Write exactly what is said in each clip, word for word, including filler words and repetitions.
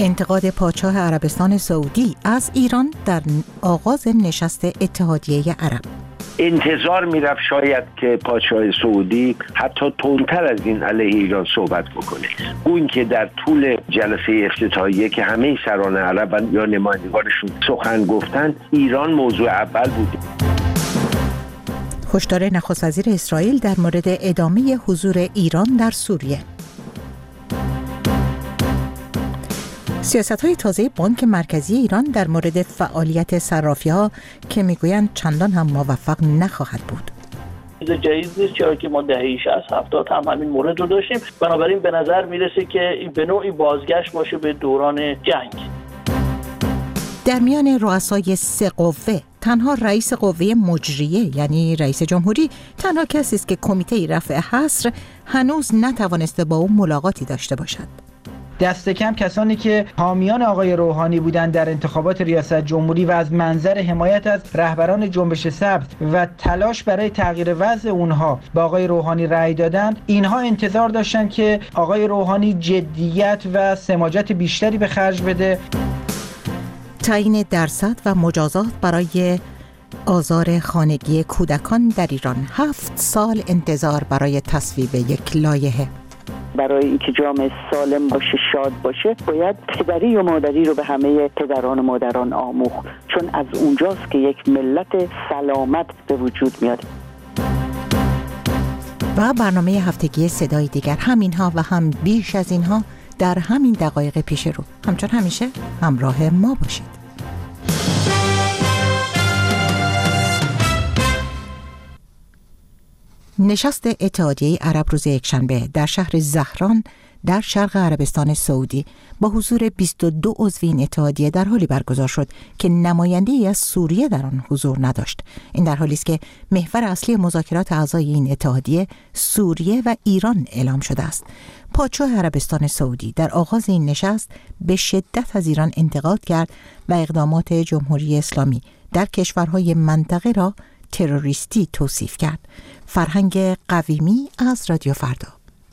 انتقاد پادشاه عربستان سعودی از ایران در آغاز نشست اتحادیه عرب. انتظار میرفت شاید که پادشاه سعودی حتی تندتر از این علیه ایران صحبت بکنه. اون که در طول جلسه افتتاحیه که همه سران عرب یا نمایندگانشون سخن گفتن، ایران موضوع اول بود. هشدار نخست وزیر اسرائیل در مورد ادامه حضور ایران در سوریه. سیاست‌های تازه بانک مرکزی ایران در مورد فعالیت صرافی‌ها که میگویند چندان هم موفق نخواهد بود. چیز جدید نیست، چرا که ما دهه شصت هفتاد هم همین مورد رو داشتیم. بنابراین به نظر میرسه که به نوعی بازگشت باشه به دوران جنگ. در میان رؤسای سه قوه تنها رئیس قوه مجریه یعنی رئیس جمهوری تنها کسی است که کمیته رفع حصر هنوز نتوانسته با او ملاقاتی داشته باشد. دست کم کسانی که حامیان آقای روحانی بودند در انتخابات ریاست جمهوری و از منظر حمایت از رهبران جنبش سبز و تلاش برای تغییر وضع اونها با آقای روحانی رأی دادند، اینها انتظار داشتند که آقای روحانی جدیت و سماجت بیشتری به خرج بده. تعیین درصد و مجازات برای آزار خانگی کودکان در ایران. هفت سال انتظار برای تصویب یک لایحه. برای اینکه جامعه سالم باشه، شاد باشه، باید پدری و مادری رو به همه پدران و مادران آموخت، چون از اونجاست که یک ملت سلامت به وجود میاد. و برنامه هفتگی صدای دیگر، همینها و هم بیش از اینها در همین دقایق پیش رو. همچون همیشه همراه ما باشید. نشست اتحادیه عرب روز یکشنبه در شهر زهران در شرق عربستان سعودی با حضور بیست و دو عضو این اتحادیه در حالی برگزار شد که نماینده‌ای از سوریه در آن حضور نداشت. این در حالی است که محور اصلی مذاکرات اعضای این اتحادیه سوریه و ایران اعلام شده است. پادشاه عربستان سعودی در آغاز این نشست به شدت از ایران انتقاد کرد و اقدامات جمهوری اسلامی در کشورهای منطقه را تروریستی توصیف کرد. فرهنگ قویمی از رادیو فردا.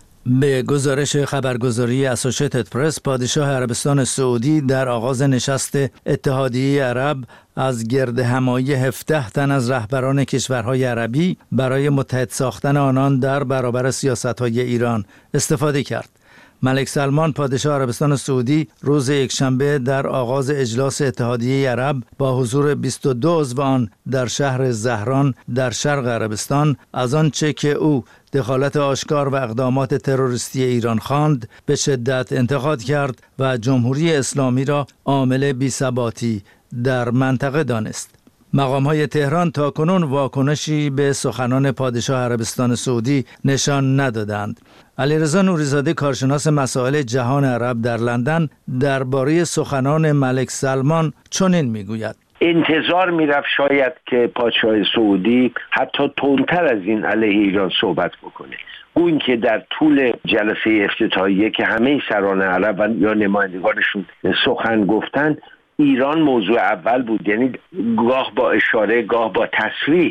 به گزارش خبرگزاری اسوشیتد پرس، پادشاه عربستان سعودی در آغاز نشست اتحادیه عرب از گرد همایی هفده تن از رهبران کشورهای عربی برای متحد ساختن آنان در برابر سیاست‌های ایران استفاده کرد. ملک سلمان پادشاه عربستان سعودی روز یکشنبه در آغاز اجلاس اتحادیه عرب با حضور بیست و دو عضو آن در شهر زهران در شرق عربستان از آنچه که او دخالت آشکار و اقدامات تروریستی ایران خواند به شدت انتقاد کرد و جمهوری اسلامی را عامل بی‌ثباتی در منطقه دانست. مقام‌های تهران تاکنون واکنشی به سخنان پادشاه عربستان سعودی نشان ندادند. علیرضا نوری‌زاده کارشناس مسائل جهان عرب در لندن درباره سخنان ملک سلمان چنین میگوید: انتظار میرفت شاید که پادشاه سعودی حتی تندتر از این علیه ایران صحبت بکنه. اون که در طول جلسه افتتاحیه که همه سران عرب یا نمایندگانشون سخن گفتن، ایران موضوع اول بود. یعنی گاه با اشاره گاه با تصریح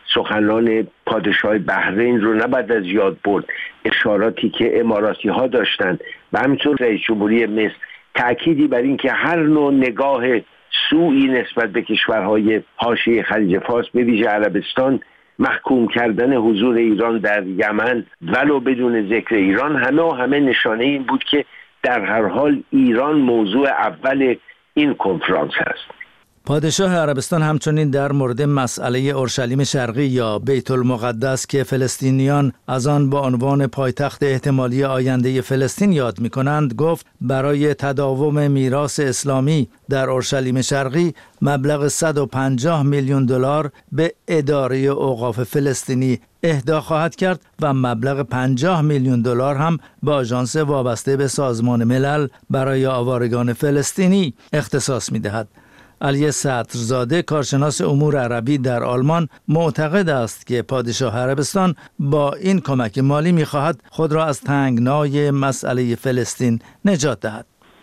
سخنان پادشاه بحرین رو نباید از یاد برد. اشاراتی که اماراتی ها داشتند و همینطور رئیس جمهوری مصر تأکیدی بر این که هر نوع نگاه سوئی نسبت به کشورهای حاشیه خلیج فارس به ویژه عربستان، محکوم کردن حضور ایران در یمن ولو بدون ذکر ایران، همه و همه نشانه این بود که در هر حال ایران موضوع اول این کنفرانس است. پادشاه عربستان همچنین در مورد مسئله اورشلیم شرقی یا بیت المقدس که فلسطینیان از آن با عنوان پایتخت احتمالی آینده فلسطین یاد می‌کنند گفت برای تداوم میراث اسلامی در اورشلیم شرقی مبلغ صد و پنجاه میلیون دلار به اداره اوقاف فلسطینی اهدا خواهد کرد و مبلغ پنجاه میلیون دلار هم به آژانس وابسته به سازمان ملل برای آوارگان فلسطینی اختصاص می‌دهد. علی صدرزاده کارشناس امور عربی در آلمان معتقد است که پادشاه عربستان با این کمک مالی می‌خواهد خود را از تنگنای مسئله فلسطین نجات دهد.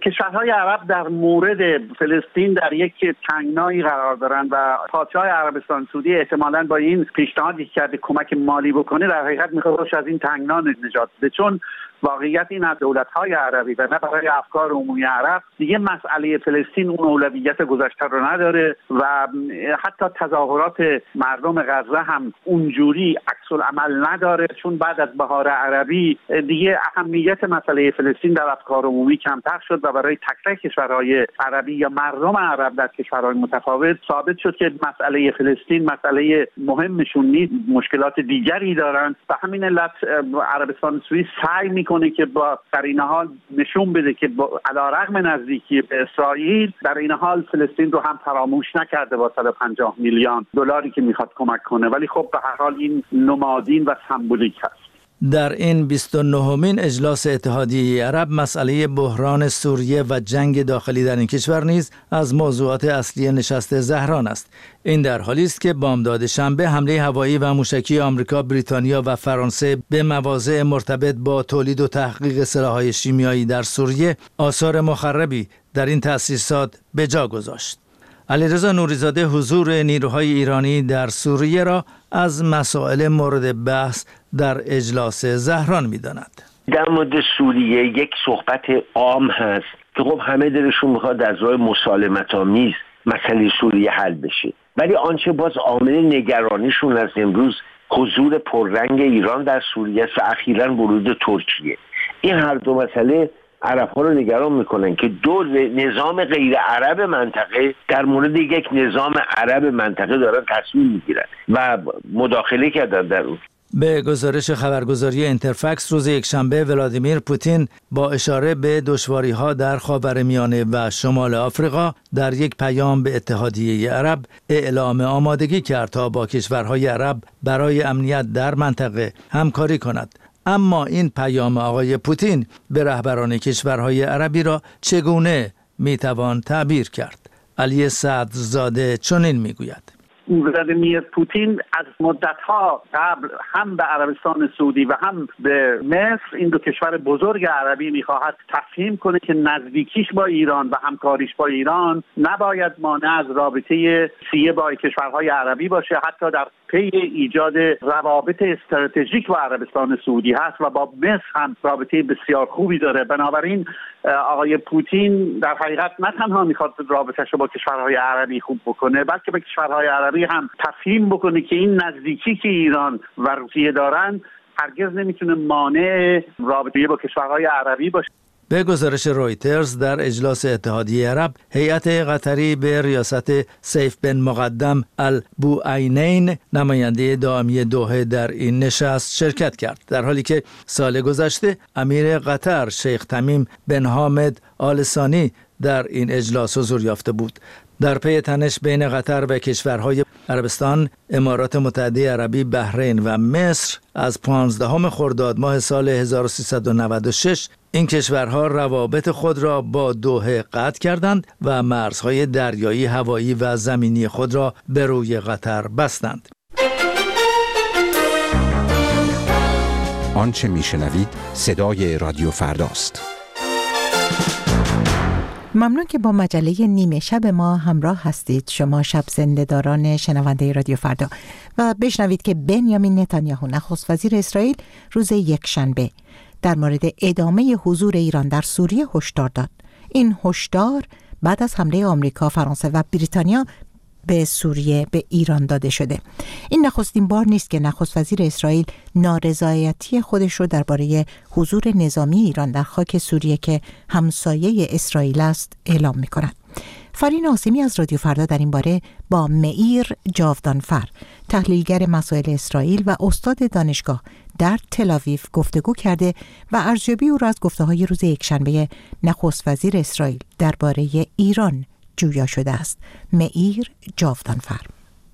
کشورهای عرب در مورد فلسطین در یک تنگنایی قرار دارند و پادشاه عربستان سعودی احتمالاً با این پیشنهادی که کرده کمک مالی بکنه در حقیقت میخواد از این تنگنا نجات بده، چون واقعیت این از دولت‌های عربی و نه برای افکار عمومی عرب دیگه مسئله فلسطین اون اولویت گذشته رو نداره و حتی تظاهرات مردم غزه هم اونجوری عکس العمل نداره، چون بعد از بهار عربی دیگه اهمیت مسئله فلسطین در افکار عمومی کمتر شد و برای تک تک کشورهای عربی یا مردم عرب در کشورهای متفاوت ثابت شد که مسئله فلسطین مسئله مهمشون نیست، مشکلات دیگری دارن. و همین علت عربستان سعودی سعی می‌کنه که با در این حال نشون بده که علیرغم نزدیکی به اسرائیل در این حال فلسطین رو هم فراموش نکرده با صد و پنجاه میلیون دلاری که میخواد کمک کنه، ولی خب به هر حال این نمادین و سمبولیک هست. در این بیست و نهمین اجلاس اتحادیه عرب مسئله بحران سوریه و جنگ داخلی در این کشور نیز از موضوعات اصلی نشست زهران است. این در حالی است که بامداد شنبه حمله هوایی و موشکی آمریکا، بریتانیا و فرانسه به مواضع مرتبط با تولید و تحقیق سلاح‌های شیمیایی در سوریه آثار مخربی در این تأسیسات به جا گذاشت. علیرضا نوری‌زاده حضور نیروهای ایرانی در سوریه را از مسائل مورد بحث در اجلاس زهران می‌داند. در مورد سوریه یک صحبت عام هست که خب همه دلشون میخواد از راه مسالمت‌آمیز مسئله سوریه حل بشه، ولی آنچه باز عامل نگرانیشون از امروز حضور پررنگ ایران در سوریه و اخیراً ورود ترکیه. این هر دو مسئله عرب‌ها رو نگران میکنن که دو نظام غیر عرب منطقه در مورد یک نظام عرب منطقه دارن تصمیم میگیرن و مداخله کردن در اون. به گزارش خبرگزاری اینترفکس روز یکشنبه ولادیمیر پوتین با اشاره به دشواری‌ها در خاورمیانه و شمال آفریقا در یک پیام به اتحادیه عرب اعلام آمادگی کرد تا با کشورهای عرب برای امنیت در منطقه همکاری کند. اما این پیام آقای پوتین به رهبران کشورهای عربی را چگونه میتوان تعبیر کرد؟ علی صدرزاده چنین میگوید: ولادیمیر پوتین از مدت‌ها قبل هم به عربستان سعودی و هم به مصر، این دو کشور بزرگ عربی، می‌خواهد تفهیم کنه که نزدیکیش با ایران و همکاریش با ایران نباید مانع از رابطه سیه با کشورهای عربی باشه، حتی در پی ایجاد روابط استراتژیک با عربستان سعودی هست و با مصر هم رابطه بسیار خوبی داره. بنابراین آقای پوتین در حقیقت نه تنها میخواد رابطه‌اش رو با کشورهای عربی خوب بکنه، بلکه به کشورهای عربی هم تفهیم بکنه که این نزدیکی که ایران و روسیه دارن هرگز نمیتونه مانع رابطه با کشورهای عربی باشه. به گزارش رویترز در اجلاس اتحادیه عرب، هیئت قطری به ریاست سیف بن مقدم البوعینین نماینده دائمی دوحه در این نشست شرکت کرد، در حالی که سال گذشته امیر قطر شیخ تمیم بن حامد آل ثانی در این اجلاس حضور یافته بود. در پی تنش بین قطر و کشورهای عربستان، امارات متحده عربی، بحرین و مصر از پانزدهم خرداد ماه سال هزار و سیصد و نود و شش این کشورها روابط خود را با دوحه قطع کردند و مرزهای دریایی، هوایی و زمینی خود را به روی قطر بستند. آنچه میشنوید صدای رادیو فرداست. ممنون که با مجله نیمه شب ما همراه هستید، شما شب زنده‌داران شنونده رادیو فردا، و بشنوید که بنیامین نتانیاهو نخست وزیر اسرائیل روز یکشنبه در مورد ادامه حضور ایران در سوریه هشدار داد. این هشدار بعد از حمله آمریکا، فرانسه و بریتانیا به سوریه به ایران داده شده. این نخستین بار نیست که نخست وزیر اسرائیل نارضایتی خودش رو درباره حضور نظامی ایران در خاک سوریه که همسایه اسرائیل است اعلام می کند. فرین آسیمی از رادیو فردا در این باره با معیر جاودانفر، تحلیلگر مسائل اسرائیل و استاد دانشگاه در تل‌آویو گفتگو کرده و ارزیابی او را از گفته‌های روز یکشنبه نخست وزیر اسرائیل درباره ایران جویا شده است. معیر جاودانفر: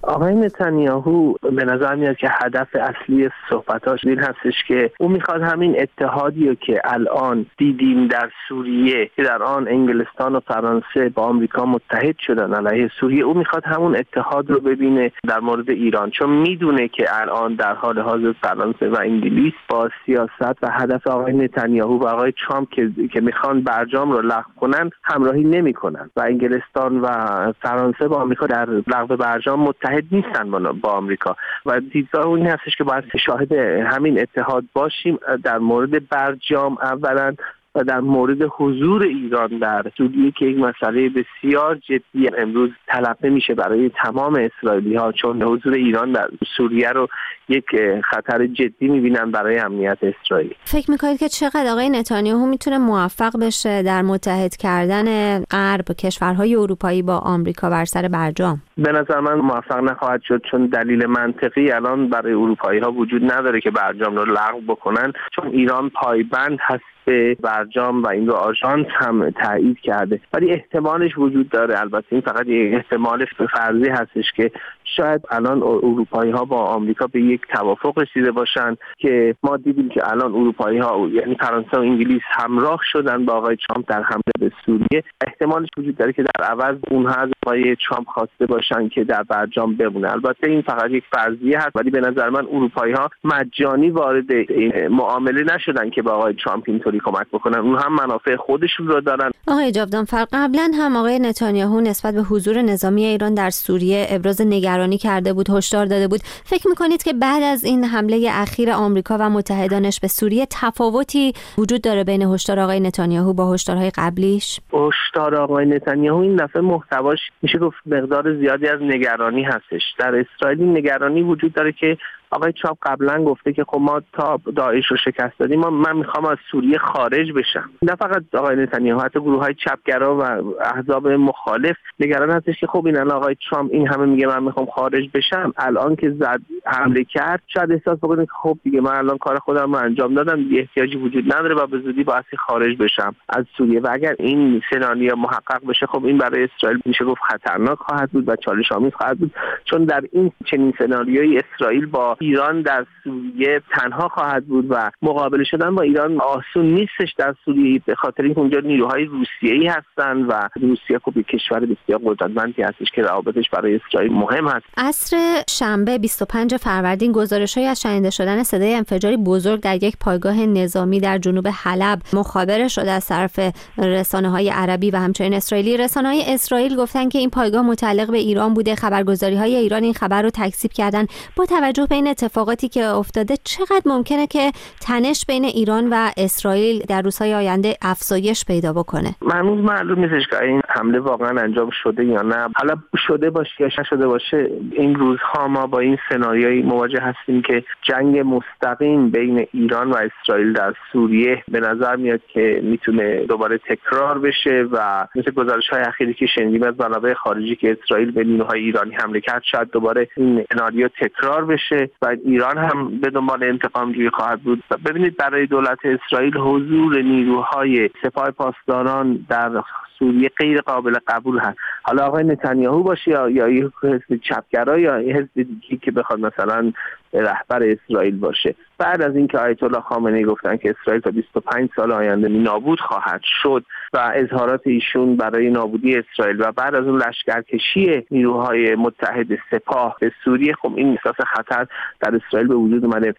آقای نتانیاهو به نظر میاد که هدف اصلی صحبتاش این هستش که او میخواد همین اتحادی رو که الان دیدیم در سوریه که در آن انگلستان و فرانسه با آمریکا متحد شدن علیه سوریه، او میخواد همون اتحاد رو ببینه در مورد ایران، چون میدونه که الان در حال حاضر فرانسه و انگلیس با سیاست و هدف آقای نتانیاهو و آقای ترامپ که که میخوان برجام رو لغو کنن همراهی نمیکنن و انگلستان و فرانسه با آمریکا در لغو برجام متحد نیستن با آمریکا و دیدگاه اون هستش که باید شاهد همین اتحاد باشیم در مورد برجام اولا و در مورد حضور ایران در سوریه که یک مسئله بسیار جدی امروز تلقی میشه برای تمام اسرائیلی ها، چون حضور ایران در سوریه رو یک خطر جدی میبینن برای امنیت اسرائیل. فکر میکنید که چقدر آقای نتانیاهو میتونه موفق بشه در متحد کردن غرب کشورهای اروپایی با آمریکا بر سر برجام؟ به نظر من موفق نخواهد شد، چون دلیل منطقی الان برای اروپایی ها وجود نداره که برجام رو لغو بکنن، چون ایران پایبند هست به برجام و این رو آژانس هم تایید کرده، ولی احتمالش وجود داره. البته این فقط یک احتمال فرضی هستش که شاید الان اروپایی ها با آمریکا به یک توافق رسیده باشن که ما دیدیم که الان اروپایی ها یعنی فرانسه و انگلیس همراه شدن با آقای ترامپ در حمله به سوریه. احتمالش وجود داره که در عوض اونها از آقای ترامپ خواسته باشن که در برجام بمونه. البته این فقط یک فرضیه هست، ولی به نظر من اروپایی ها مجانی وارد این معامله نشدن که با آقای ترامپ اینطوری کمک بکنن، اون هم منافع خودشون رو دارن. آقای جاودانفر، قبلا هم آقای نتانیاهو نسبت به حضور نظامی ایران در سوریه ابراز نگرانی کرده بود، هشدار داده بود. فکر میکنید که بعد از این حمله اخیر آمریکا و متحدانش به سوریه تفاوتی وجود داره بین هشدار آقای نتانیاهو با هشدارهای قبلیش؟ هشدار آقای نتانیاهو این دفعه محتواش میشه گفت مقدار زیادی از نگرانی هستش. در اسرائیل نگرانی وجود داره که آقای ترامپ قبلا گفته که خب ما تا داعش رو شکست دادیم، ما من میخوام از سوریه خارج بشم. نه فقط آقای نتانیاهو، حتی گروه‌های چپگرا و احزاب مخالف نگران هستش که خب این الان آقای ترامپ این همه میگه من میخوام خارج بشم، الان که زد حمله کرد شاید احساس بکنه که خب دیگه من الان کار خودم رو انجام دادم، دیگه احتیاجی وجود نداره و به زودی باید خارج بشم از سوریه. و اگر این سناریو محقق بشه خب این برای اسرائیل میشه گفت خطرناک خواهد بود و چالش آمیز خواهد بود، چون در این چنین سناریویی اسرائیل با ایران در سوریه تنها خواهد بود و مقابله شدن با ایران آسون نیستش در سوریه، به خاطر اینکه اونجا نیروهای روسیه‌ای هستن و روسیه خب یک کشور بسیار قدرتمندی هستش که روابطش برای اسرائیل مهم هست. عصر شنبه بیست و پنجم فروردین گزارش‌هایی از شنیده شدن صدای انفجاری بزرگ در یک پایگاه نظامی در جنوب حلب مخابره شده از طرف رسانه‌های عربی و همچنین اسرائیلی. رسانه‌های اسرائیل گفتن که این پایگاه متعلق به ایران بوده. خبرگزاری‌های ایران این خبر رو تکذیب کردن. با توجه به این اتفاقاتی که افتاده چقدر ممکنه که تنش بین ایران و اسرائیل در روزهای آینده افزایش پیدا بکنه؟ هنوز معلوم نیستش که این حمله واقعا انجام شده یا نه. حالا شده باشه یا نشده باشه، این روزها ما با این سناریویی مواجه هستیم که جنگ مستقیم بین ایران و اسرائیل در سوریه به نظر میاد که میتونه دوباره تکرار بشه و مثل گزارش‌های اخیری که شنیدیم از منابع خارجی که اسرائیل به نیروهای ایرانی حمله کرد شاید دوباره این سناریو تکرار بشه و ایران هم به دنبال انتقام جویی خواهد بود. ببینید برای دولت اسرائیل حضور نیروهای سپاه پاسداران در سوریه غیر قابل قبول هست. حالا آقای نتانیاهو باشه یا یا یک حزب چپگرا یا حزب دیگه که بخواد مثلا رهبر اسرائیل باشه. بعد از اینکه آیت الله خامنه‌ای گفتن که اسرائیل تا بیست و پنج سال آینده نابود خواهد شد و اظهارات ایشون برای نابودی اسرائیل و بعد از اون لشکرکشی نیروهای متحد سپاه به سوریه، خب این احساس خطر در اسرائیل به وجود اومده.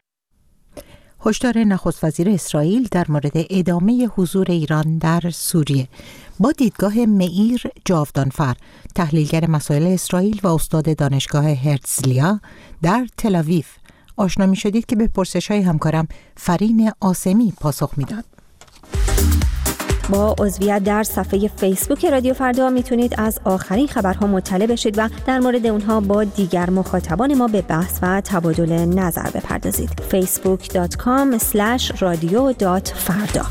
هشدار نخست وزیر اسرائیل در مورد ادامه حضور ایران در سوریه. با دیدگاه معیر جاودانفر، تحلیلگر مسائل اسرائیل و استاد دانشگاه هرتزلیا در تل آویو، آشنا می شدید که به پرسش‌های همکارم فرین آسمی پاسخ میداد. با عضویت در صفحه فیسبوک رادیو فردا میتونید از آخرین خبرها مطلع بشید و در مورد اونها با دیگر مخاطبان ما به بحث و تبادل نظر بپردازید. فیسبوک دات کام اسلش رادیو دات فردا.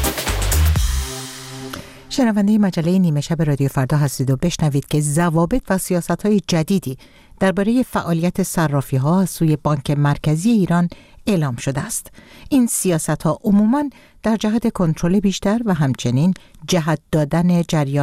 شنونده مجله نیمه شب رادیو فردا هستید و بشنوید که ضوابط و سیاست‌های جدیدی درباره فعالیت صرافی‌ها از سوی بانک مرکزی ایران اعلام شده است. این سیاست‌ها عموماً در جهت کنترل بیشتر و همچنین جهت دادن جریان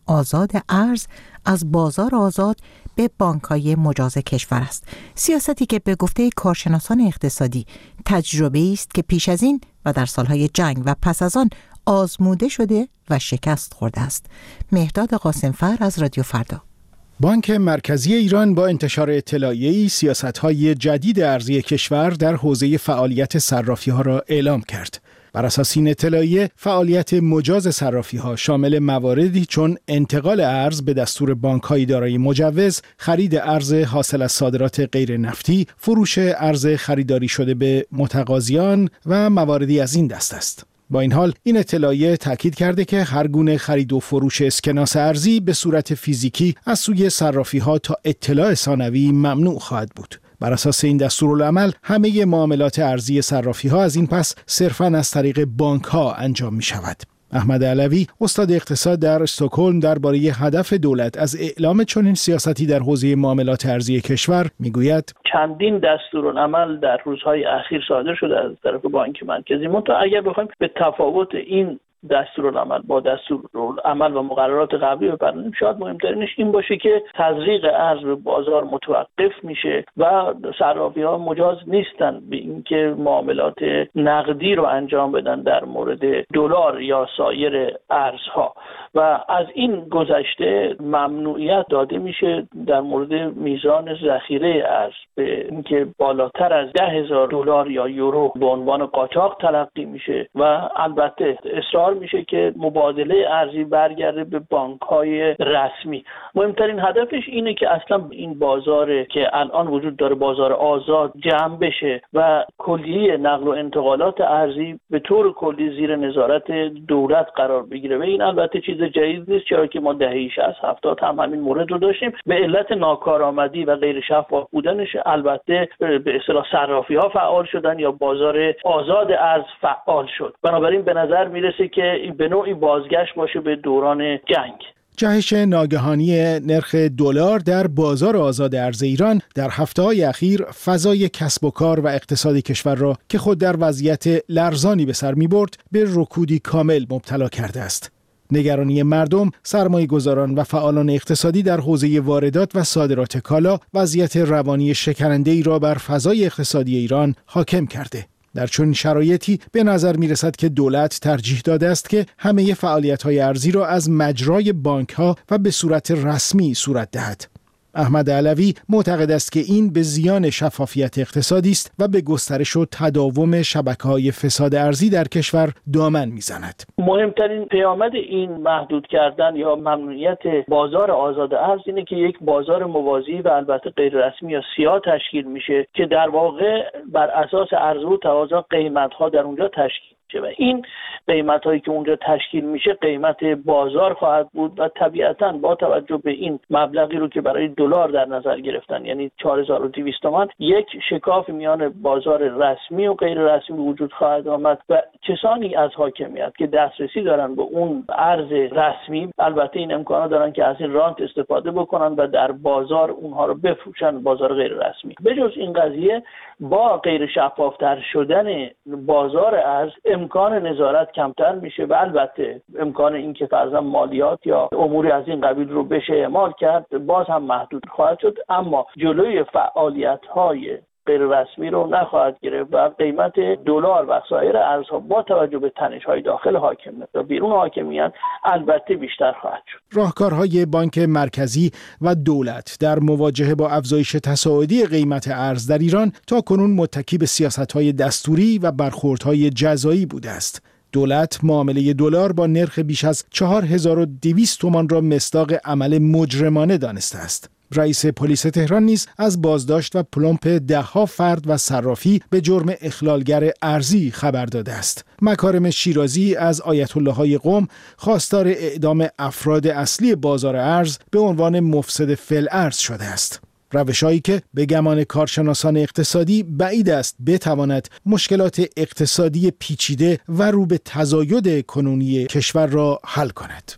آزاد ارز از بازار آزاد به بانک‌های مجاز کشور است. سیاستی که به گفته کارشناسان اقتصادی تجربه است که پیش از این و در سالهای جنگ و پس از آن آزموده شده و شکست خورده است. مهرداد قاسمفر از رادیو فردا. بانک مرکزی ایران با انتشار اطلاعیه‌ای سیاست‌های جدید ارزی کشور در حوزه فعالیت صرافی‌ها را اعلام کرد. بر اساس این اطلاعیه، فعالیت مجاز صرافی‌ها شامل مواردی چون انتقال ارز به دستور بانک‌های دارای مجوز، خرید ارز حاصل از صادرات غیر نفتی، فروش ارز خریداری شده به متقاضیان و مواردی از این دست است. با این حال این اطلاعیه تاکید کرده که هر گونه خرید و فروش اسکناس ارزی به صورت فیزیکی از سوی صرافی‌ها تا اطلاع ثانوی ممنوع خواهد بود. بر اساس این دستورالعمل همه معاملات ارزی صرافی‌ها از این پس صرفاً از طریق بانک‌ها انجام می‌شود. احمد علوی، استاد اقتصاد در استکهلم، درباره هدف دولت از اعلام چنین سیاستی در حوزه معاملات ارزی کشور میگوید: چندین دستورالعمل در روزهای اخیر صادر شده از طرف بانک مرکزی. منتها اگر بخوایم به تفاوت این دستورالعمل با دستورالعمل و مقررات قبلی بپردازیم، شاید مهمترینش این باشه که تزریق ارز به بازار متوقف میشه و صرافی‌ها مجاز نیستن به اینکه معاملات نقدی رو انجام بدن در مورد دلار یا سایر ارزها و از این گذشته ممنوعیت داده میشه در مورد میزان ذخیره ارز به اینکه بالاتر از ده هزار دلار یا یورو به عنوان قاچاق تلقی میشه و البته اصرار میشه که مبادله ارزی برگرده به بانک‌های رسمی. مهمترین هدفش اینه که اصلا این بازار که الان وجود داره، بازار آزاد، جمع بشه و کلیه نقل و انتقالات ارزی به طور کلی زیر نظارت دولت قرار بگیره. و این البته چیز جدید نیست، چرا که ما دهه شصت هفتاد هم همین مورد رو داشتیم. به علت ناکارآمدی و غیر شفاف بودنش البته به اصطلاح صرافی‌ها فعال شدن یا بازار آزاد ارز فعال شد. بنابراین به نظر میرسه که به نوعی بازگشت باشه به دوران جنگ. جهش ناگهانی نرخ دلار در بازار آزاد ارز ایران در هفته‌های اخیر فضای کسب و کار و اقتصاد کشور را که خود در وضعیت لرزانی به سر می‌برد به رکودی کامل مبتلا کرده است. نگرانی مردم، سرمایه‌گذاران و فعالان اقتصادی در حوزه واردات و صادرات کالا وضعیت روانی شکننده‌ای را بر فضای اقتصادی ایران حاکم کرده. در چنین شرایطی به نظر می رسد که دولت ترجیح داده است که همه فعالیت‌های ارزی را از مجرای بانک‌ها و به صورت رسمی صورت دهد. احمد علوی معتقد است که این به زیان شفافیت اقتصادی است و به گسترش و تداوم شبکه‌های فساد ارزی در کشور دامن می‌زند. مهمترین پیامد این محدود کردن یا ممنوعیت بازار آزاد ارز اینه که یک بازار موازی و البته غیر رسمی یا سیاه تشکیل میشه که در واقع بر اساس عرضه و تقاضا قیمت‌ها در اونجا تشکیل و این قیمت هایی که اونجا تشکیل میشه قیمت بازار خواهد بود و طبیعتاً با توجه به این مبلغی رو که برای دلار در نظر گرفتن، یعنی چهار هزار و دویست تومان، یک شکاف میان بازار رسمی و غیر رسمی وجود خواهد آمد و کسانی از حاکمیت که دسترسی دارن به اون ارز رسمی البته این امکانات دارن که از این رانت استفاده بکنن و در بازار اونها رو بفروشن، بازار غیر رسمی. به جز این قضیه با غیر شفافتر شدن بازار ارز امکان نظارت کمتر میشه و البته امکان اینکه فرضاً مالیات یا اموری از این قبیل رو بشه اعمال کرد باز هم محدود خواهد شد، اما جلوی فعالیت‌های غیر رسمی رو نخواهد گرفت و قیمت دلار و سایر ارزها با توجه به تنش‌های داخل حاکمیت و بیرون حاکمیت البته بیشتر خواهد شد. راهکارهای بانک مرکزی و دولت در مواجهه با افزایش تصاعدی قیمت ارز در ایران تاکنون متکی به سیاست‌های دستوری و برخوردهای جزایی بوده است. دولت معامله دلار با نرخ بیش از چهار هزار و دویست تومان را مصداق عمل مجرمانه دانسته است. رئیس پلیس تهران نیز از بازداشت و پلمپ ده‌ها فرد و صرافی به جرم اخلالگر ارزی خبر داده است. مکارم شیرازی از آیت الله‌های قم خواستار اعدام افراد اصلی بازار ارز به عنوان مفسد فی‌الارض شده است. روش‌هایی که به گمان کارشناسان اقتصادی بعید است بتواند مشکلات اقتصادی پیچیده و رو به تزاید کنونی کشور را حل کند.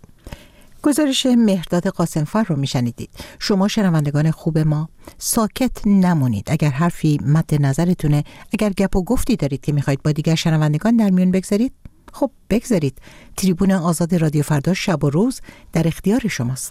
گزارش مهرداد قاسمفر رو میشنیدید. شما شنوندگان خوب ما ساکت نمونید. اگر حرفی مد نظرتونه، اگر گپ و گفتی دارید که میخواید با دیگر شنوندگان در میون بگذارید، خب بگذارید، تریبون آزاد رادیو فردا شب و روز در اختیار شماست.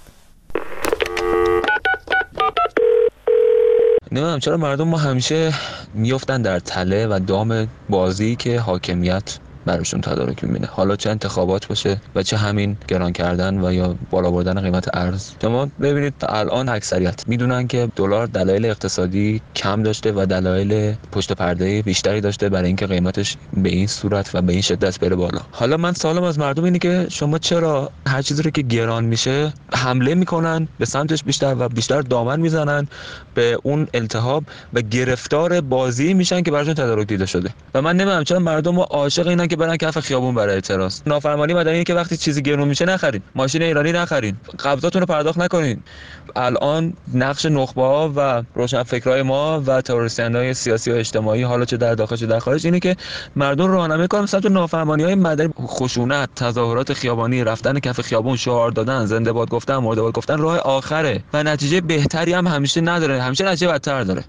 نمیدونم چرا مردم ما همیشه میافتن در تله و دام بازی که حاکمیت براشون تدارک می‌بینه، حالا چه انتخابات باشه و چه همین گران کردن و یا بالا بردن قیمت ارز. شما ببینید الان اکثریت میدونن که دلار دلایل اقتصادی کم داشته و دلایل پشت پرده بیشتری داشته برای اینکه قیمتش به این صورت و به این شدت بره بالا. حالا من سوالم از مردم اینه که شما چرا هر چیزی رو که گران میشه حمله میکنن به سمتش بیشتر و بیشتر دامن میزنن به اون التهاب و گرفتار بازی میشن که براشون تدارک دیده شده. و من نمیدونم چرا مردم عاشق اینن که برن کف خیابون برای اعتراض. نافرمانی مدنی که وقتی چیزی گرون میشه نخرید، ماشین ایرانی نخرید، قبضاتون رو پرداخت نکنید. الان نقش نخبه‌ها و روشنفکرای ما و تروریست‌های سیاسی و اجتماعی، حالا چه در داخل چه در خارج، اینه که مردم رو راهنمایی کنن سمت نافرمانی‌های مدنی، خشونت، تظاهرات خیابانی، رفتن کف خیابون، شعار دادن، زنده باد گفتن، مرده باد گفتن راه آخره و نتیجه بهتری هم همیشه نداره، همیشه نتیجه بدتر داره.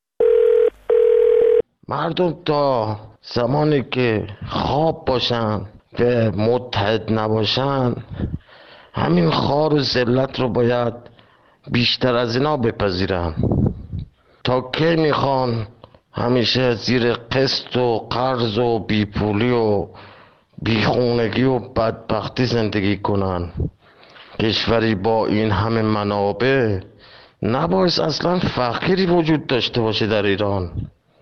مردم تا زمانی که خواب باشن و متحد نباشن، همین خار و ذلت رو باید بیشتر از اینا بپذیرن. تا کی میخوان همیشه زیر قسط و قرض و بیپولی و بیخونگی و بدبختی زندگی کنن؟ کشوری با این همه منابع نباید اصلا فقیری وجود داشته باشه در ایران.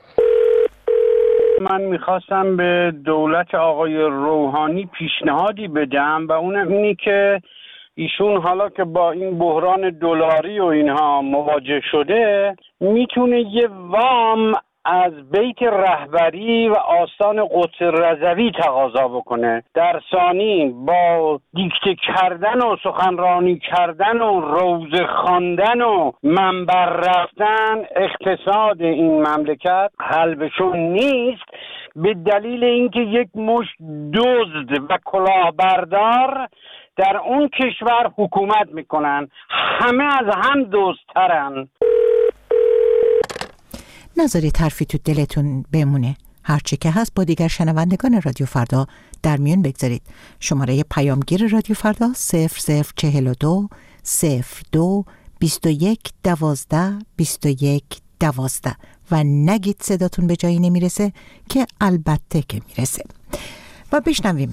من میخواستم به دولت آقای روحانی پیشنهادی بدم و اونم اینی که ایشون حالا که با این بحران دلاری و اینها مواجه شده، میتونه یه وام از بیت رهبری و آستان قدس رضوی تقاضا بکنه. در ثانی با دیکته کردن و سخنرانی کردن و روزه خواندن و منبر رفتن اقتصاد این مملکت حل بشون نیست، به دلیل اینکه یک مشت دزد و کلاهبردار در اون کشور حکومت میکنن، همه از هم دزدترن. نذارید حرفی تو دلتون بمونه. هرچی که هست با دیگر شنوندگان رادیو فردا در میون بگذارید. شماره پیامگیر رادیو فردا صفر صفر چهل و دو صفر دو بیست و یک دوازده بیست و یک دوازده و نگید صداتون به جایی نمیرسه که البته که میرسه. و بشنویم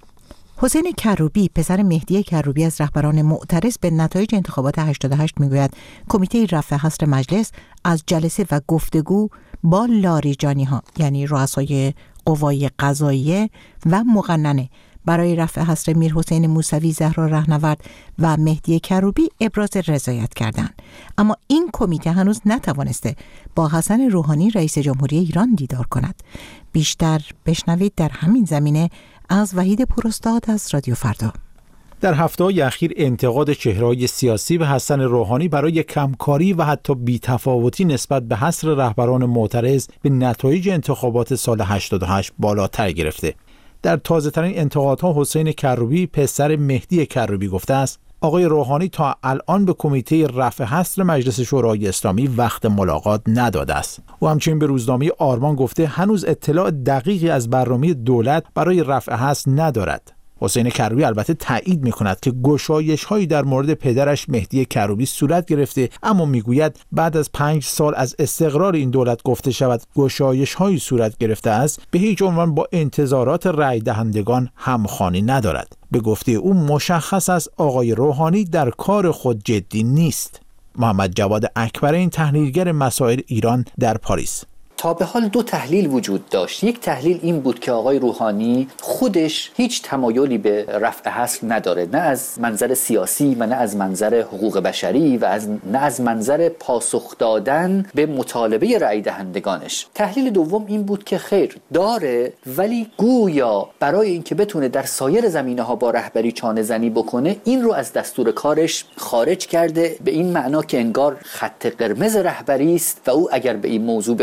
حسین کروبی، پسر مهدی کروبی از رهبران معترض به نتایج انتخابات هشتاد و هشت میگوید کمیته رفع حصر مجلس از جلسه و گفتگو با لاریجانی ها یعنی رؤسای قوای قضاییه و مقننه برای رفع حصر میر حسین موسوی زهرا رهنورد و مهدی کروبی ابراز رضایت کردند، اما این کمیته هنوز نتوانسته با حسن روحانی رئیس جمهوری ایران دیدار کند. بیشتر بشنوید در همین زمینه از وحید پوراستاد از رادیو فردا. در هفته‌های اخیر انتقاد چهره‌های سیاسی به حسن روحانی برای کمکاری و حتی بی‌تفاوتی نسبت به حصر رهبران معترض به نتایج انتخابات سال هشتاد و هشت بالاتر گرفته. در تازه‌ترین انتقادها حسین کروبی، پسر مهدی کروبی، گفته است آقای روحانی تا الان به کمیته رفع حصر مجلس شورای اسلامی وقت ملاقات نداده است. او همچنین به روزنامه آرمان گفته هنوز اطلاع دقیقی از برنامه دولت برای رفع حصر ندارد. حسین کروبی البته تایید می‌کند که گشایش‌هایی در مورد پدرش مهدی کروبی صورت گرفته، اما میگوید بعد از پنج سال از استقرار این دولت گفته شود گشایش‌هایی صورت گرفته است، به هیچ عنوان با انتظارات رأی دهندگان همخوانی ندارد. به گفته او مشخص است آقای روحانی در کار خود جدی نیست. محمد جواد اکبرین، تحلیلگر مسائل ایران در پاریس: تا به حال دو تحلیل وجود داشت. یک تحلیل این بود که آقای روحانی خودش هیچ تمایلی به رفع حصر نداره، نه از منظر سیاسی و نه از منظر حقوق بشری و از نه از منظر پاسخ دادن به مطالبه رأی دهندگانش. تحلیل دوم این بود که خیر داره، ولی گویا برای اینکه بتونه در سایر زمینه‌ها با رهبری چانه زنی بکنه این رو از دستور کارش خارج کرده، به این معنا که انگار خط قرمز رهبری است و او اگر به این موضوع بپردازه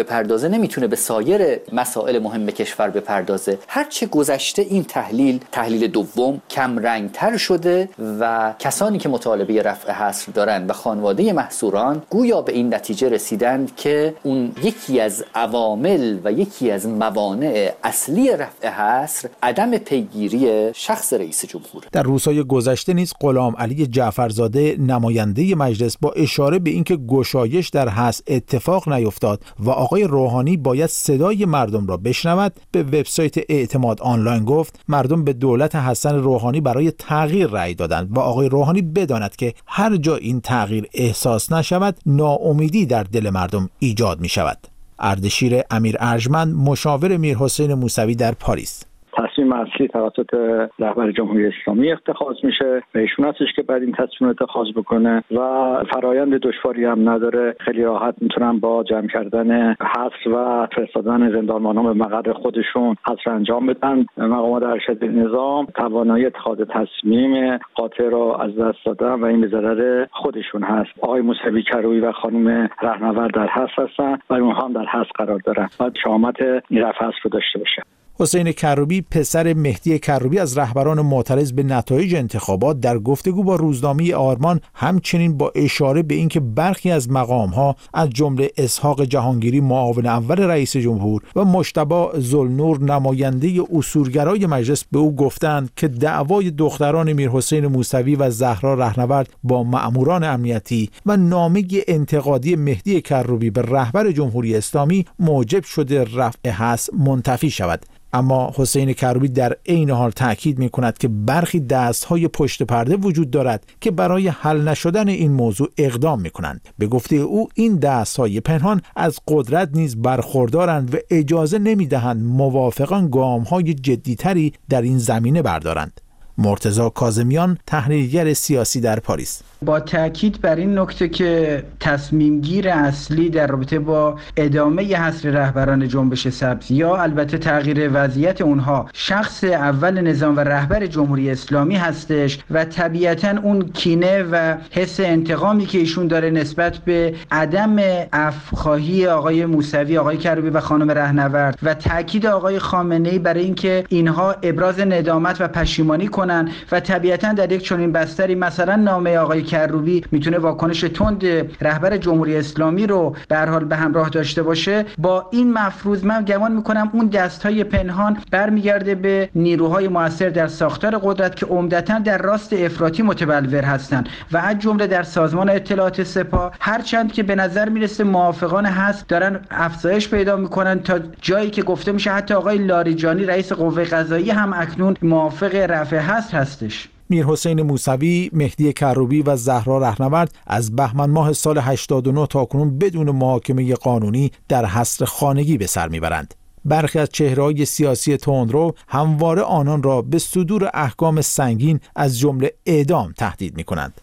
تازه نمیتونه به سایر مسائل مهم کشور بپردازه. هرچه گذشته این تحلیل تحلیل دوم کم رنگتر شده و کسانی که مطالبه رفع حصر دارن و خانواده محصوران گویا به این نتیجه رسیدند که اون یکی از عوامل و یکی از موانع اصلی رفع حصر عدم پیگیری شخص رئیس جمهور. در روزهای گذشته نیز غلام علی جعفرزاده نماینده مجلس با اشاره به اینکه گشایش در حصر اتفاق نیفتاد و آقای روحانی باید صدای مردم را بشنود، به وبسایت اعتماد آنلاین گفت مردم به دولت حسن روحانی برای تغییر رأی دادند و آقای روحانی بداند که هر جا این تغییر احساس نشود ناامیدی در دل مردم ایجاد می شود. اردشیر امیر ارجمند، مشاور میرحسین موسوی در پاریس: تصمیم اصلی توسط رهبر جمهوری اسلامی اتخاذ میشه و ایشون هستش که بعد این تصمیم اتخاذ بکنه و فرایند دشواری هم نداره. خیلی راحت میتونن با جمع کردن حصر و فرستادن زندانبانان به مقر خودشون حصر انجام بدن. مقامات ارشد نظام توانایی اتخاذ تصمیم قاطع را از دست دادن و این به ضرر خودشون هست. آقای موسوی کروبی و خانم رهنورد در حصر هستن و اونها هم در حصر قرار دارن. باید شامت این رفع حصر رو داشته باشه. حسین کروبی، پسر مهدی کروبی از رهبران معترض به نتایج انتخابات، در گفتگو با روزنامه آرمان همچنین با اشاره به اینکه برخی از مقام‌ها از جمله اسحاق جهانگیری معاون اول رئیس جمهور و مجتبی ذوالنور نماینده اصولگرای مجلس به او گفتند که دعوای دختران میرحسین موسوی و زهرا رهنورد با مأموران امنیتی و نامه انتقادی مهدی کروبی به رهبر جمهوری اسلامی موجب شده رفع حصر منتفی شود. اما حسین کروبی در عین حال تأکید می‌کند که برخی دست‌های پشت پرده وجود دارد که برای حل نشدن این موضوع اقدام می‌کنند. به گفته او این دست‌های پنهان از قدرت نیز برخوردارند و اجازه نمی‌دهند موافقان گام‌های جدی‌تری در این زمینه بردارند. مرتضی کاظمیان، تحلیلگر سیاسی در پاریس: با تاکید بر این نکته که تصمیم گیر اصلی در رابطه با ادامه حصر رهبران جنبش سبز یا البته تغییر وضعیت اونها شخص اول نظام و رهبر جمهوری اسلامی هستش و طبیعتاً اون کینه و حس انتقامی که ایشون داره نسبت به عدم عفوخواهی آقای موسوی، آقای کروبی و خانم رهنورد و تاکید آقای خامنه‌ای برای اینکه اینها ابراز ندامت و پشیمانی کنن و طبیعتاً در یک چنین بستری مثلا نامه آقای کروبی میتونه واکنش تند رهبر جمهوری اسلامی رو به هر حال به همراه داشته باشه. با این مفروض من گمان میکنم اون دستهای پنهان برمیگرده به نیروهای مؤثر در ساختار قدرت که عمدتاً در راست افراطی متبلور هستند و از جمله در سازمان اطلاعات سپاه، هرچند که به نظر میرسه موافقان حصر دارن افزایش پیدا میکنن تا جایی که گفته میشه حتی آقای لاریجانی رئیس قوه قضاییه هم اکنون موافق رفع حصر هستش. میرحسین موسوی، مهدی کروبی و زهرا رهنورد از بهمن ماه سال هشتاد و نه تا کنون بدون محاکمه قانونی در حصر خانگی به سر میبرند. برخی از چهره‌های سیاسی تندرو همواره آنان را به صدور احکام سنگین از جمله اعدام تهدید میکنند.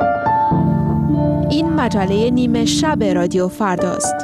این مجله نیمه شب رادیو فرداست.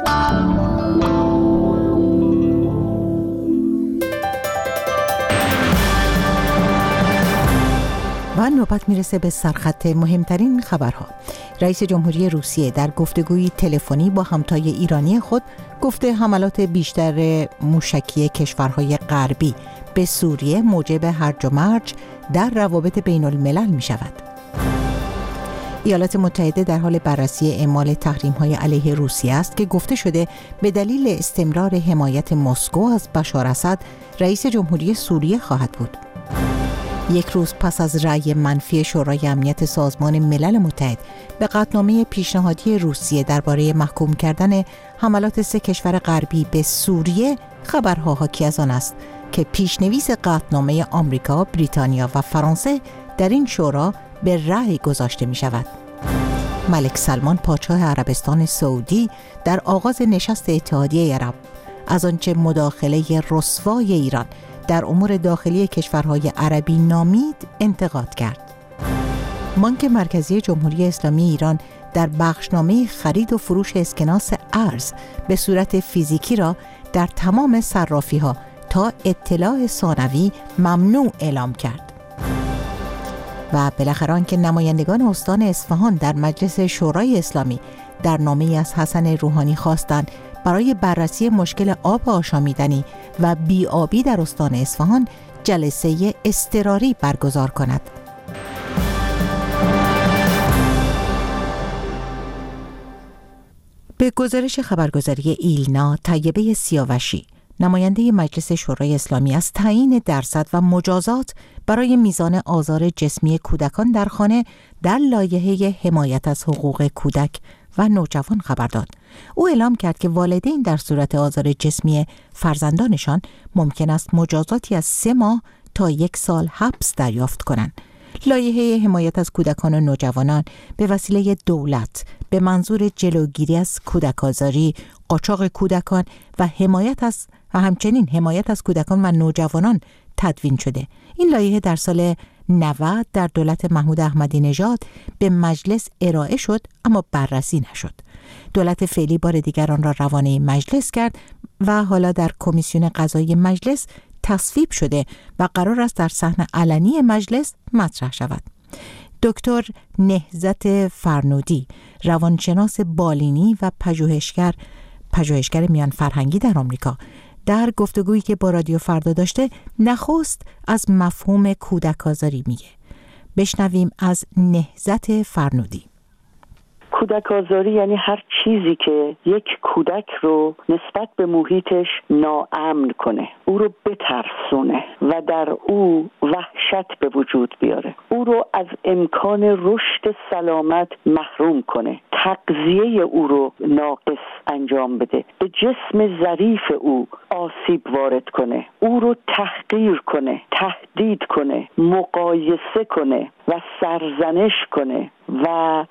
و نوبت میرسه به سرخط مهمترین خبرها. رئیس جمهوری روسیه در گفتگوی تلفنی با همتای ایرانی خود گفته حملات بیشتر موشکی کشورهای غربی به سوریه موجب هرج و مرج در روابط بین الملل می شود. ایالات متحده در حال بررسی اعمال تحریم‌های علیه روسیه است که گفته شده به دلیل استمرار حمایت مسکو از بشار اسد رئیس جمهوری سوریه خواهد بود. یک روز پس از رأی منفی شورای امنیت سازمان ملل متحد به قطعنامه پیشنهادی روسیه درباره محکوم کردن حملات سه کشور غربی به سوریه، خبرها حاکی از آن است که پیشنویس قطعنامه آمریکا، بریتانیا و فرانسه در این شورا به رأی گذاشته می شود. ملک سلمان پادشاه عربستان سعودی در آغاز نشست اتحادیه عرب از آنچه مداخله رسوای ایران در امور داخلی کشورهای عربی نامید انتقاد کرد. بانک مرکزی جمهوری اسلامی ایران در بخشنامه خرید و فروش اسکناس ارز به صورت فیزیکی را در تمام صرافی‌ها تا اطلاع ثانوی ممنوع اعلام کرد. و بالاخره آنکه نمایندگان استان اصفهان در مجلس شورای اسلامی در نامه‌ای از حسن روحانی خواستند برای بررسی مشکل آب آشامیدنی و بی‌آبی در استان اصفهان جلسه اضطراری برگزار کند. به گزارش خبرگزاری ایلنا، طیبه سیاوشی، نماینده مجلس شورای اسلامی، از تعیین درصد و مجازات برای میزان آزار جسمی کودکان در خانه در لایحه حمایت از حقوق کودک و نوجوان خبر داد. او اعلام کرد که والدین در صورت آزار جسمی فرزندانشان ممکن است مجازاتی از سه ماه تا یک سال حبس دریافت کنند. لایحه حمایت از کودکان و نوجوانان به وسیله دولت به منظور جلوگیری از کودک‌آزاری، قاچاق کودکان و حمایت از و همچنین حمایت از کودکان و نوجوانان تدوین شده. این لایحه در سال نود در دولت محمود احمدی نژاد به مجلس ارائه شد اما بررسی نشد. دولت فعلی بار دیگر آن را روانه مجلس کرد و حالا در کمیسیون قضایی مجلس تصویب شده و قرار است در صحن علنی مجلس مطرح شود. دکتر نهضت فرنودی، روانشناس بالینی و پژوهشگر پژوهشگر میان فرهنگی در آمریکا، در گفتگویی که با رادیو فردا داشته نخست از مفهوم کودک آزاری میگه. بشنویم از نهضت فرنودی. کودک آزاری یعنی هر چیزی که یک کودک رو نسبت به محیطش ناامن کنه، او رو بترسونه و در او وحشت به وجود بیاره، او رو از امکان رشد سلامت محروم کنه، تغذیه او رو ناقص انجام بده، به جسم ظریف او آسیب وارد کنه، او رو تحقیر کنه، تهدید کنه، مقایسه کنه و سرزنش کنه و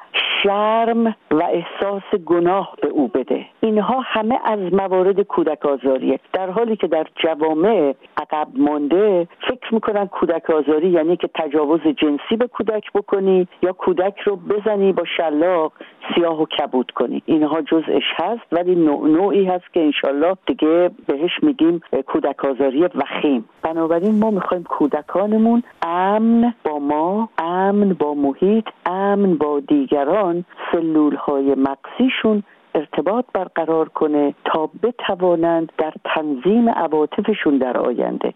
شرم و احساس گناه به او بده. اینها همه از موارد کودک آزاریه. در حالی که در جوامع عقب مانده فکر میکنن کودک آزاری یعنی که تجاوز جنسی به کودک بکنی یا کودک رو بزنی با شلاق سیاه و کبود کنی. اینها جزءش هست، ولی نوع نوعی هست که انشالله دیگه بهش میگیم کودک آزاری وخیم. بنابراین ما میخوایم کودکانمون امن با ما، امن با محیط، امن با دیگران، سلولهای مغزیشون ارتباط برقرار کنه تا بتوانند در تنظیم عواطفشون در آینده،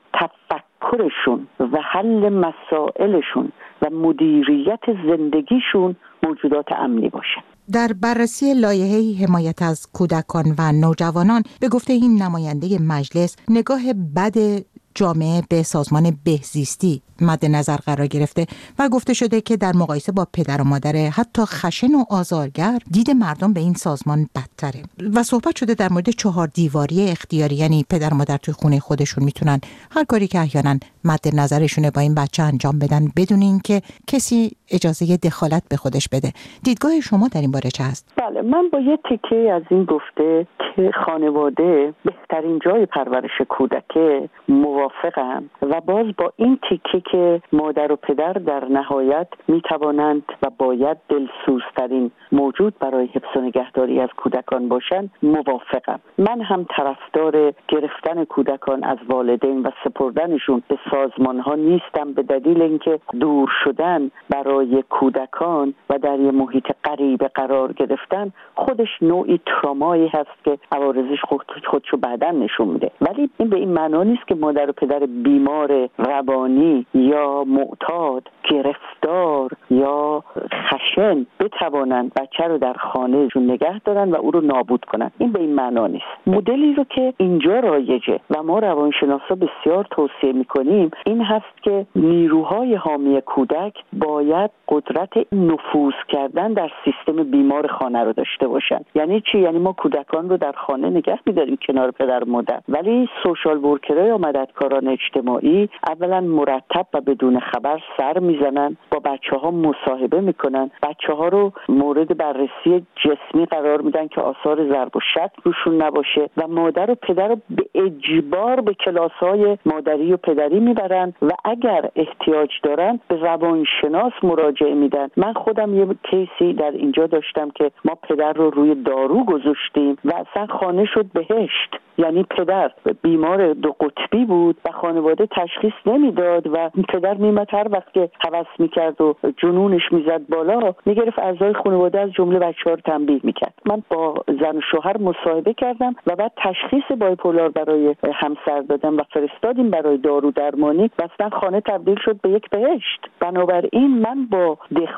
تفکرشون و حل مسائلشون و مدیریت زندگیشون موجودات امنی باشه. در بررسی لایحه حمایت از کودکان و نوجوانان به گفته این نماینده مجلس، نگاه بد جامعه به سازمان بهزیستی مد نظر قرار گرفته و گفته شده که در مقایسه با پدر و مادر حتی خشن و آزارگر، دید مردم به این سازمان بدتره و صحبت شده در مورد چهار دیواری اختیاری، یعنی پدر و مادر توی خونه خودشون میتونن هر کاری که احیانا مد نظرشونه با این بچه انجام بدن بدون اینکه کسی اجازه دخالت به خودش بده. دیدگاه شما در این باره چه هست؟ بله، من با یه تیکه از این گفته که خانواده بهترین جای پرورش کودکه موافقم و باز با این تیکه که مادر و پدر در نهایت می توانند و باید دلسوزترین موجود برای حفظ و نگهداری از کودکان باشند موافقم. من هم طرفدار گرفتن کودکان از والدین و سپردنشون به سازمان ها نیستم، به دلیل اینکه دور شدن برای کودکان و در یه محیط غریب قرار گرفتن خودش نوعی ترامایی هست که عوارضش خود خودشو بعداً نشون میده. ولی این به این معنا نیست که مادر و پدر بیمار روانی یا معتاد، گرفتار یا خشن بتوانند بچه رو در خانهشون نگه دارن و او رو نابود کنن. این به این معنا نیست. مدلی رو که اینجا رایجه و ما روانشناسا بسیار توصیه میکنیم این هست که نیروهای حامی کودک باید قدرت نفوذ کردن در سیستم بیمار خانه رو داشته باشن. یعنی چی؟ یعنی ما کودکان رو در خانه نگه میداریم کنار پدر و مادر، ولی سوشال ورکرها یا مددکاران اجتماعی اولا مرتب و بدون خبر سر میزنن، با بچه ها مصاحبه میکنن، بچه ها رو مورد بررسی جسمی قرار میدن که آثار ضرب و شتم روشون نباشه و مادر و پدر رو به اجبار به کلاس های مادری و پدری میبرن و اگر احتیاج دارن به روانشناس مراجعه میدن. من خودم یه کیسی در اینجا داشتم که ما پدر رو روی دارو گذاشتیم و اصلا خانه شد بهشت. یعنی پدر بیمار دو قطبی بود و خانواده تشخیص نمیداد و پدر میمد هر وقت که هوس میکرد و جنونش میزد بالا میگرفت اعضای خانواده از جمله بچه‌ها رو تنبیه میکرد. من با زن و شوهر مصاحبه کردم و بعد تشخیص بایپولار برای همسر دادم و فرستادیم برای دارو درمانی و اصلا خانه تبدیل شد به یک بهشت. بنابراین من با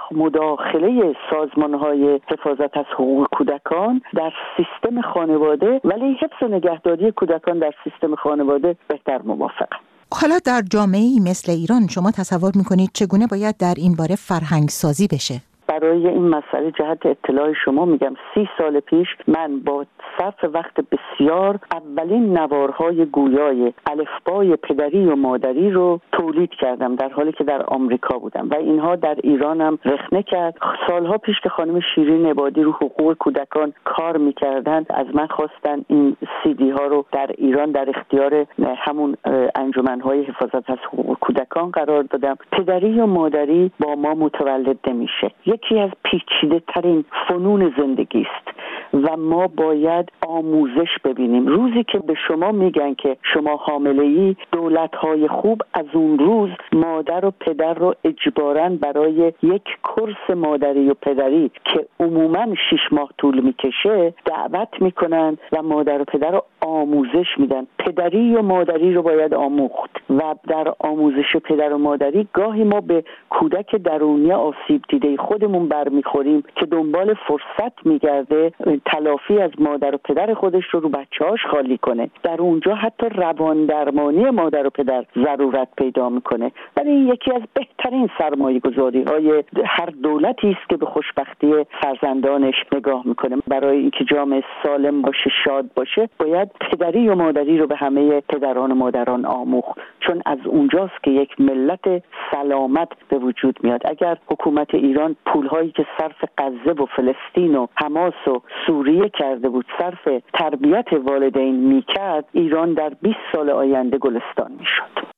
مداخله سازمان‌های حفاظت از حقوق کودکان در سیستم خانواده ولی حفظ و نگهداری کودکان در سیستم خانواده بهتر موافقم. حالا در جامعه‌ای مثل ایران شما تصور می‌کنید چگونه باید در این باره فرهنگ سازی بشه؟ برای این مسئله جهت اطلاع شما میگم سی سال پیش من با صرف وقت بسیار اولین نوارهای گویای الفبای پدری و مادری رو تولید کردم در حالی که در آمریکا بودم و اینها در ایرانم رخنه کرد. سالها پیش که خانم شیرین عبادی رو حقوق کودکان کار میکردن از من خواستن این سی دی ها رو در ایران در اختیار همون انجمنهای حفاظت از حقوق کودکان قرار دادم. پدری و مادری با ما متولد نمیشه، یکی از پیچیده ترین فنون زندگی است و ما باید آموزش ببینیم. روزی که به شما میگن که شما حامله‌ای، دولت‌های خوب از اون روز مادر و پدر رو اجباراً برای یک کورس مادری و پدری که عموماً شش ماه طول میکشه دعوت میکنن و مادر و پدر رو آموزش میدن. پدری و مادری رو باید آموخت و در آموزش پدر و مادری گاهی ما به کودک درونی آسیب دیده خودمون برمیخوریم که دنبال فرصت میگرده تلافی از مادر و پدر خودش رو رو بچه‌هاش خالی کنه. در اونجا حتی روان درمانی مادر و پدر ضرورت پیدا میکنه. ولی یکی از بهترین سرمایه‌گذاری‌های هر دولتی است که به خوشبختی فرزندانش نگاه میکنه. برای اینکه جامعه سالم باشه، شاد باشه، باید پدری و مادری رو به همه پدران و مادران آموخت، چون از اونجاست که یک ملت سلامت به وجود میاد. اگر حکومت ایران پولهایی که صرف غزه و فلسطین و حماس و سوریه کرده بود صرف تربیت والدین میکرد، ایران در بیست سال آینده گلستان میشد.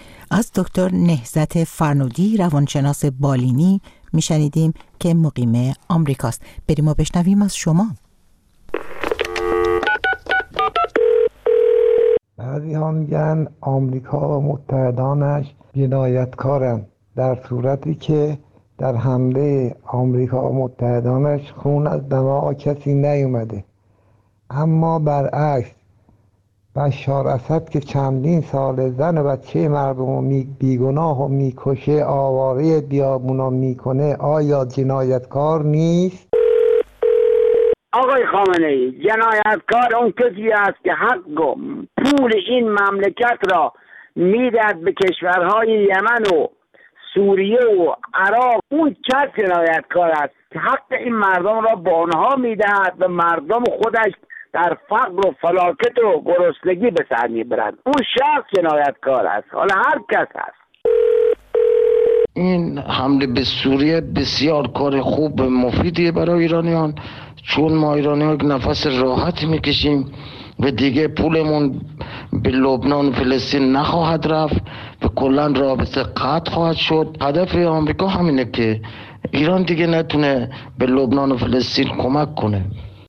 از دکتر نهضت فرنودی روانشناس بالینی میشنیدیم که مقیم آمریکاست. بریم و بشنویم از شما. بعضی ها میگن آمریکا و متحدانش جنایتکارن، در صورتی که در حمله آمریکا و متحدانش خون از دماغ کسی نیومده. اما برعکس بشار اسد که چندین سال زن و بچه مردم رو بیگناه و میکشه، آواره بیابونا میکنه، آیا جنایتکار نیست؟ آقای خامنه ای، جنایتکار اون کسی است که حق و پول این مملکت را میدهد به کشورهای یمن و سوریه و عراق. اون کس جنایتکار است که حق این مردم را به آنها میدهد و مردم خودش در فقر و فلاکت و گرسنگی به سر میبرند. اون شخص جنایتکار است، حالا هر کس است. این حمله به سوریه بسیار کار خوب و مفیدیه برای ایرانیان، چون ما ایرانیان یک نفس راحت میکشیم و دیگه پولمون به لبنان و فلسطین نخواهد رفت و کلا رابطه قطع خواهد شد. هدف آمریکا همینه که ایران دیگه نتونه به لبنان و فلسطین کمک کنه.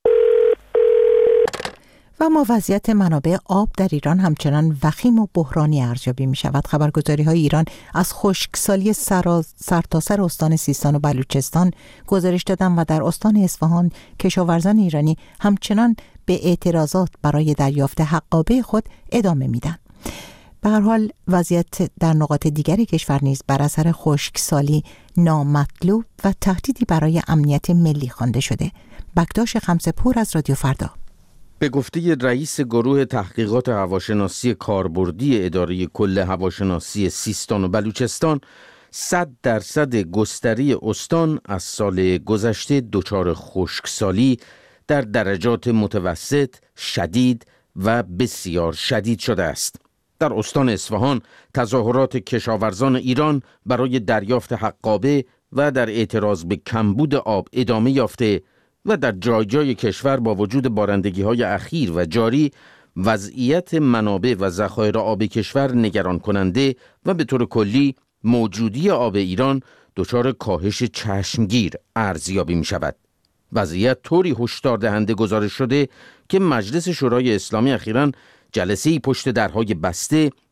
و ما وضعیت منابع آب در ایران همچنان وخیم و بحرانی ارزیابی می شود. خبرگزاری های ایران از خشکسالی سرتاسر استان سیستان و بلوچستان گزارش دادن و در استان اصفهان کشاورزان ایرانی همچنان به اعتراضات برای دریافت حقابه خود ادامه میدن. به هر حال وضعیت در نقاط دیگر کشور نیز بر اثر خشکسالی نامطلوب و تهدیدی برای امنیت ملی خوانده شده. بکتاش خمسه‌پور از رادیو فردا. به گفته رئیس گروه تحقیقات هواشناسی کاربردی اداره کل هواشناسی سیستان و بلوچستان، صد درصد گستری استان از سال گذشته دچار خشکسالی در درجات متوسط، شدید و بسیار شدید شده است. در استان اصفهان تظاهرات کشاورزان ایران برای دریافت حقابه و در اعتراض به کمبود آب ادامه یافته و در جای جای کشور با وجود بارندگی‌های اخیر و جاری وضعیت منابع و ذخایر آب کشور نگران کننده و به طور کلی موجودی آب ایران دچار کاهش چشمگیر ارزیابی می شود. وضعیت طوری هشدار دهنده گزارش شده که مجلس شورای اسلامی اخیراً جلسه‌ای پشت درهای بسته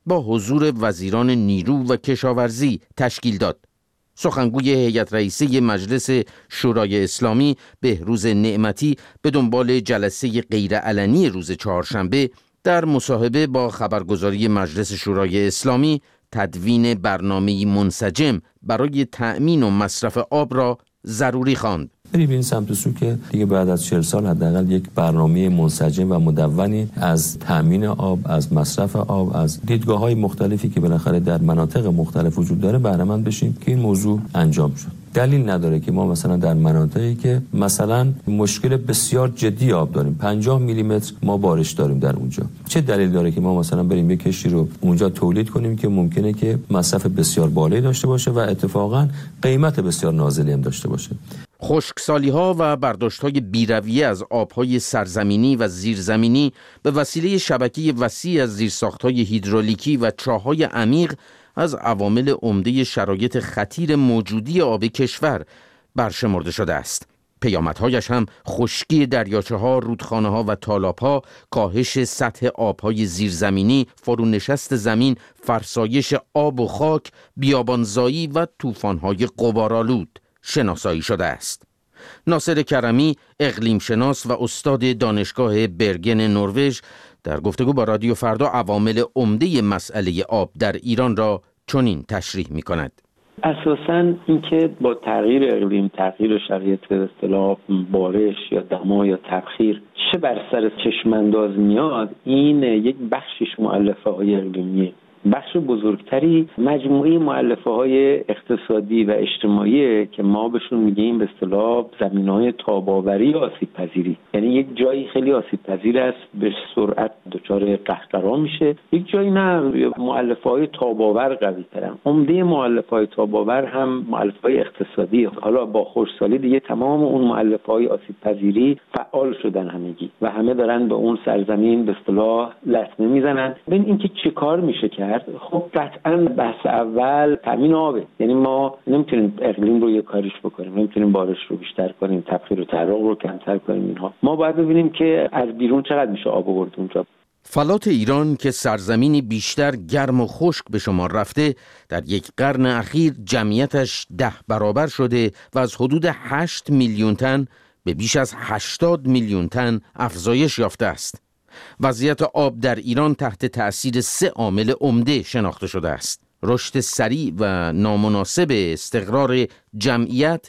با حضور وزیران نیرو و کشاورزی تشکیل داد. سخنگوی هیئت رئیسه مجلس شورای اسلامی بهروز نعمتی به دنبال جلسه غیرعلنی روز چهارشنبه در مصاحبه با خبرگزاری مجلس شورای اسلامی تدوین برنامه‌ای منسجم برای تأمین و مصرف آب را ضروری خواند. بریم این سمت سو که دیگه بعد از چهل سال حداقل یک برنامه منسجم و مدونی از تأمین آب، از مصرف آب، از دیدگاه‌های مختلفی که بالاخره در مناطق مختلف وجود داره بهره مند بشیم که این موضوع انجام شد. دلیل نداره که ما مثلا در مناطقی که مثلا مشکل بسیار جدی آب داریم، پنجاه میلی متر ما بارش داریم در اونجا، چه دلیل داره که ما مثلا بریم یک کشتی رو اونجا تولید کنیم که ممکنه که مصرف بسیار بالایی داشته باشه و اتفاقا قیمت بسیار نازلی هم داشته باشه. خشکسالی‌ها و برداشت‌های بی‌رویه از آب‌های سرزمینی و زیرزمینی به وسیله شبکه وسیع از زیرساخت‌های هیدرولیکی و چاه‌های عمیق از عوامل عمده شرایط خطیر موجودی آب کشور برشمرده شده است. پیامدهایش هم خشکی دریاچه‌ها، رودخانه‌ها و تالاب‌ها، کاهش سطح آب‌های زیرزمینی، فرونشست زمین، فرسایش آب و خاک، بیابانزایی و طوفان‌های غبارآلود شناسایی شده است. ناصر کرمی، اقلیم شناس و استاد دانشگاه برگن نروژ، در گفتگو با رادیو فردا عوامل عمده مسئله آب در ایران را چنین تشریح می کند. اساساً اینکه با تغییر اقلیم، تغییر شرایط به اصطلاح بارش یا دما یا تبخیر چه بر سر چشمانداز میاد، این یک بخشش مؤلفه های اقلیمیه. بخش بزرگتری مجموعه مؤلفه های اقتصادی و اجتماعی که ما بهشون میگیم به اصطلاح زمینه‌های تاب‌آوری یا آسیب پذیری، یعنی یک جایی خیلی آسیب پذیر است به سرعت دچار قحطی میشه، یک جایی نه، مؤلفه های تاب‌آور قوی ترن. عمده مؤلفه های تاب‌آور هم مؤلفه های اقتصادی. حالا با خشکسالی دیگه تمام اون مؤلفه های آسیب پذیری فعال شدن همگی و همه دارن به اون سرزمین به اصطلاح لطمه میزنن. ببین اینکه چه کار میشه کرد، خب قطعا بحث اول تامین آبه. یعنی ما نمیتونیم اقلیم رو یه کاریش بکنیم، نمیتونیم بارش رو بیشتر کنیم، تبخیر و ترق رو کمتر کنیم. اینها ما باید ببینیم که از بیرون چقدر میشه آب آورد اونجا. فلات ایران که سرزمینی بیشتر گرم و خشک به شمار رفته، در یک قرن اخیر جمعیتش ده برابر شده و از حدود هشت میلیون تن به بیش از هشتاد میلیون تن افزایش یافته است. وضعیت آب در ایران تحت تأثیر سه عامل عمده شناخته شده است: رشد سریع و نامناسب استقرار جمعیت،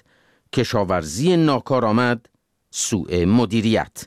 کشاورزی ناکارآمد، سوء مدیریت.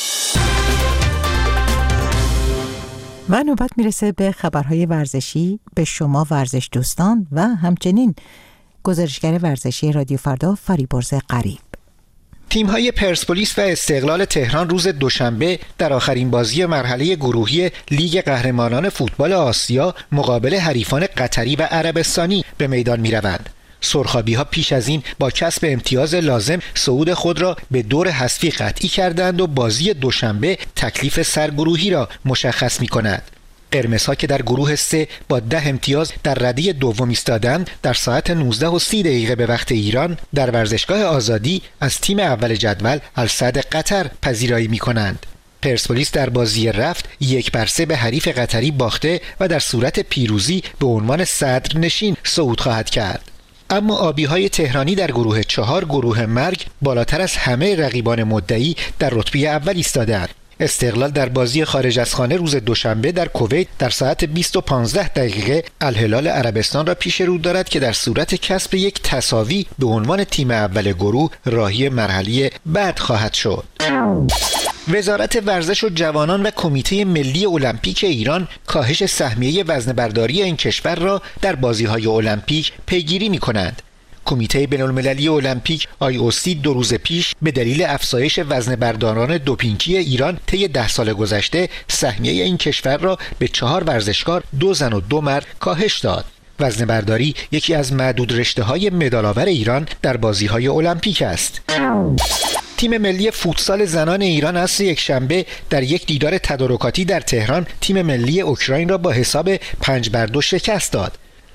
و نوبت میرسه به خبرهای ورزشی به شما ورزش دوستان و همچنین گزارشگر ورزشی رادیو فردا فریبرز غریب. تیم‌های پرسپولیس و استقلال تهران روز دوشنبه در آخرین بازی مرحله گروهی لیگ قهرمانان فوتبال آسیا مقابل حریفان قطری و عربستانی به میدان می‌روند. سرخابی‌ها پیش از این با کسب امتیاز لازم صعود خود را به دور حذفی قطعی کردند و بازی دوشنبه تکلیف سرگروهی را مشخص می‌کند. قرمزها که در گروه سه با ده امتیاز در رده دوم ایستادند، در ساعت نوزده و سی دقیقه به وقت ایران در ورزشگاه آزادی از تیم اول جدول السعد قطر پذیرایی می‌کنند. پرسپولیس در بازی رفت یک بر سه به حریف قطری باخته و در صورت پیروزی به عنوان صدرنشین صعود خواهد کرد. اما آبی‌های تهرانی در گروه چهار، گروه مرگ، بالاتر از همه رقیبان مدعی در رتبه اول ایستاده‌اند. استقلال در بازی خارج از خانه روز دوشنبه در کویت در ساعت بیست و پانزده دقیقه الهلال عربستان را پیش رو دارد که در صورت کسب یک تساوی به عنوان تیم اول گروه راهی مرحله بعد خواهد شد. وزارت ورزش و جوانان و کمیته ملی المپیک ایران کاهش سهمیه وزنه‌برداری این کشور را در بازی‌های المپیک پیگیری می‌کنند. کمیته بین‌المللی المپیک آی او سی دو روز پیش به دلیل افزایش وزنه‌برداران دوپینگی ایران طی ده سال گذشته سهمیه این کشور را به چهار ورزشکار، دو زن و دو مرد کاهش داد. وزنه‌برداری یکی از معدود رشته‌های مدال‌آور ایران در بازی‌های المپیک است. تیم ملی فوتسال زنان ایران عصر یکشنبه در یک دیدار تدارکاتی در تهران تیم ملی اوکراین را با حساب پنج بر دو شکست داد.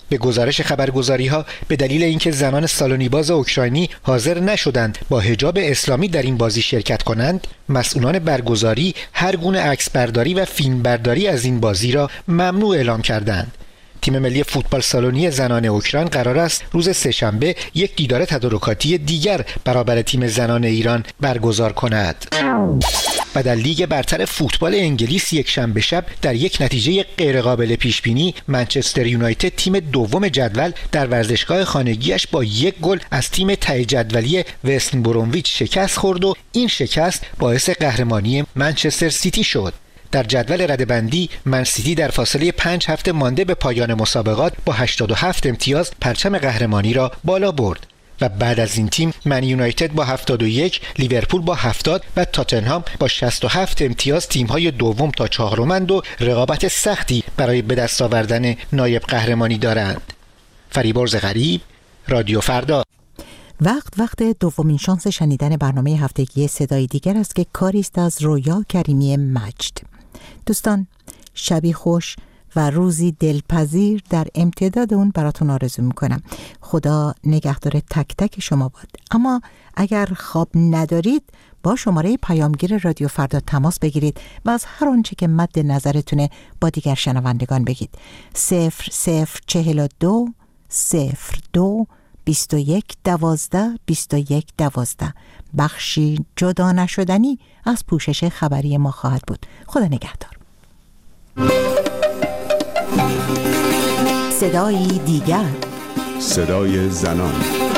به گزارش خبرگزاری‌ها به دلیل اینکه زنان سالونیباز اوکراینی حاضر نشدند با حجاب اسلامی در این بازی شرکت کنند، مسئولان برگزاری هر گونه عکسبرداری و فیلمبرداری از این بازی را ممنوع اعلام کردند. تیم ملی فوتبال سالونی زنان اوکراین قرار است روز سه‌شنبه یک دیدار تدارکاتی دیگر برابر تیم زنان ایران برگزار کند. و در لیگ برتر فوتبال انگلیس یک شنبه شب در یک نتیجه غیرقابل پیش بینی منچستر یونایتد تیم دوم جدول در ورزشگاه خانگیش با یک گل از تیم ته جدولی وست برومویچ شکست خورد و این شکست باعث قهرمانی منچستر سیتی شد. در جدول رده‌بندی من سیتی در فاصله پنج هفته مانده به پایان مسابقات با هشتاد و هفت امتیاز پرچم قهرمانی را بالا برد و بعد از این تیم من یونایتد با هفتاد و یک، لیورپول با هفتاد و تاتنهام با شصت و هفت امتیاز تیم‌های دوم تا چهارمند و رقابت سختی برای به دست آوردن نایب قهرمانی دارند. فریبرز غریب، رادیو فردا. وقت وقت دومین شانس شنیدن برنامه هفتگی صدای دیگر است که کاری است از رویا کریمی مجد. دوستان، شبی خوش و روزی دلپذیر در امتداد اون براتون آرزو میکنم. خدا نگهدار تک تک شما باد. اما اگر خواب ندارید با شماره پیامگیر رادیو فردا تماس بگیرید و از هر آنچه که مد نظرتونه با دیگر شنوندگان بگید. صفر صفر چهل و دو صفر دو بیست و یک دوازده بیست و یک دوازده. بخشی جدا نشدنی از پوشش خبری ما خواهد بود. خدا نگهدار. صدای دیگر، صدای زنان.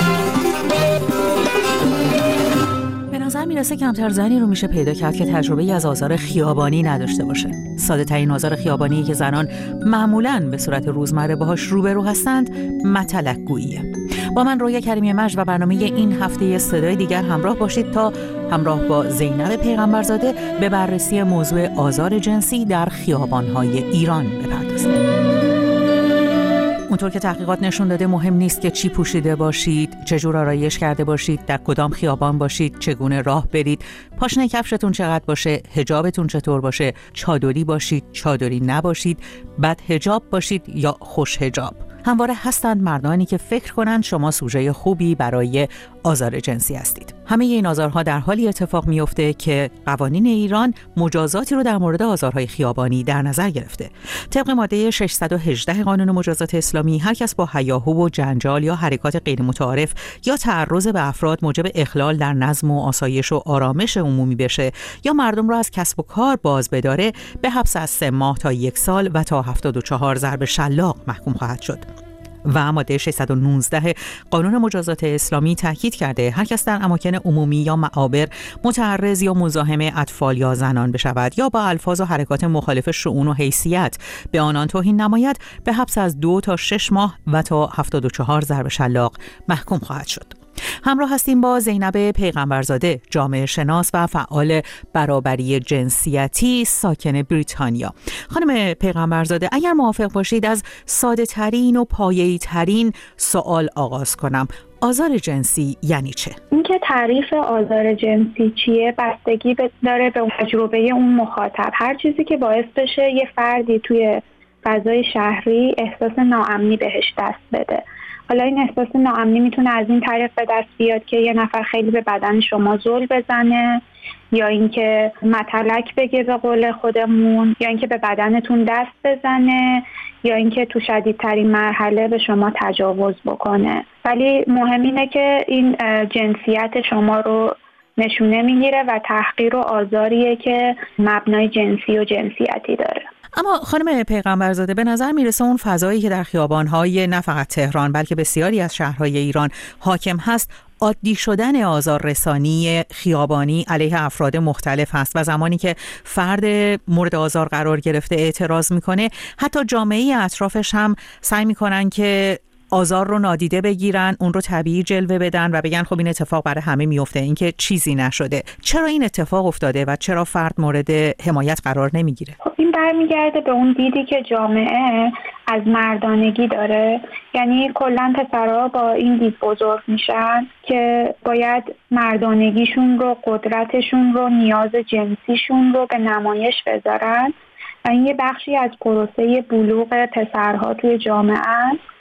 به نظر میرسه کمتر زنی رو میشه پیدا کرد که تجربه‌ای از آزار خیابانی نداشته باشه. ساده ترین آزار خیابانی که زنان معمولاً به صورت روزمره باهاش روبرو هستند متلک گوییه. با من رویا کریمی مجد و برنامه این هفته صدای دیگر همراه باشید تا همراه با زینب پیغمبرزاده به بررسی موضوع آزار جنسی در خیابان‌های ایران بپردازیم. اونطور که تحقیقات نشون داده مهم نیست که چی پوشیده باشید، چجور آرایش کرده باشید، در کدام خیابان باشید، چگونه راه برید، پاشنه کفشتون چقدر باشه، حجابتون چطور باشه، چادری باشید، چادری نباشید، بد حجاب باشید یا خوش حجاب. همواره هستند مردانی که فکر کنند شما سوژه خوبی برای آزار جنسی هستید. همه این آزارها در حالی اتفاق میفته که قوانین ایران مجازاتی رو در مورد آزارهای خیابانی در نظر گرفته. طبق ماده ششصد و هجده قانون مجازات اسلامی، هر کس با هیاهو و جنجال یا حرکات غیر متعارف یا تعرض به افراد موجب اخلال در نظم و آسایش و آرامش عمومی بشه یا مردم را از کسب و کار باز بداره، به حبس از سه ماه تا یک سال و تا هفتاد و چهار ضرب شلاق محکوم خواهد شد. و ماده ششصد و نوزده قانون مجازات اسلامی تاکید کرده هر کس در اماکن عمومی یا معابر متعرض یا مزاحم اطفال یا زنان بشود یا با الفاظ و حرکات مخالف شؤون و حیثیت به آنان توهین نماید، به حبس از دو تا شش ماه و تا هفتاد و چهار ضرب شلاق محکوم خواهد شد. همراه هستیم با زینب پیغمبرزاده، جامعه شناس و فعال برابری جنسیتی ساکن بریتانیا. خانم پیغمبرزاده، اگر موافق باشید از ساده ترین و پایه‌ای ترین سوال آغاز کنم. آزار جنسی یعنی چه؟ اینکه تعریف آزار جنسی چیه بستگی داره به تجربه اون مخاطب. هر چیزی که باعث بشه یه فردی توی فضای شهری احساس ناامنی بهش دست بده. حالا این احساس ناامنی میتونه از این طریق به دست بیاد که یه نفر خیلی به بدن شما زل بزنه، یا اینکه متلک بگه به قول خودمون، یا اینکه به بدنتون دست بزنه، یا اینکه تو شدیدترین مرحله به شما تجاوز بکنه. ولی مهم اینه که این جنسیت شما رو نشونه میگیره و تحقیر و آزاریه که مبنای جنسی و جنسیتی داره. اما خانم پیغمبرزاده، به نظر میرسه اون فضایی که در خیابان‌های نه فقط تهران بلکه بسیاری از شهرهای ایران حاکم هست، عادی شدن آزار رسانی خیابانی علیه افراد مختلف هست و زمانی که فرد مورد آزار قرار گرفته اعتراض میکنه، حتی جامعه اطرافش هم سعی میکنن که آزار رو نادیده بگیرن، اون رو طبیعی جلوه بدن و بگن خب این اتفاق برای همه میفته، این که چیزی نشده. چرا این اتفاق افتاده و چرا فرد مورد حمایت قرار نمیگیره؟ خب این برمیگرده به اون دیدی که جامعه از مردانگی داره. یعنی کلا پسرها با این دید بزرگ میشن که باید مردانگیشون رو، قدرتشون رو، نیاز جنسیشون رو به نمایش بذارن و این یه بخشی از پروسه بلوغ پسرها توی جامعه است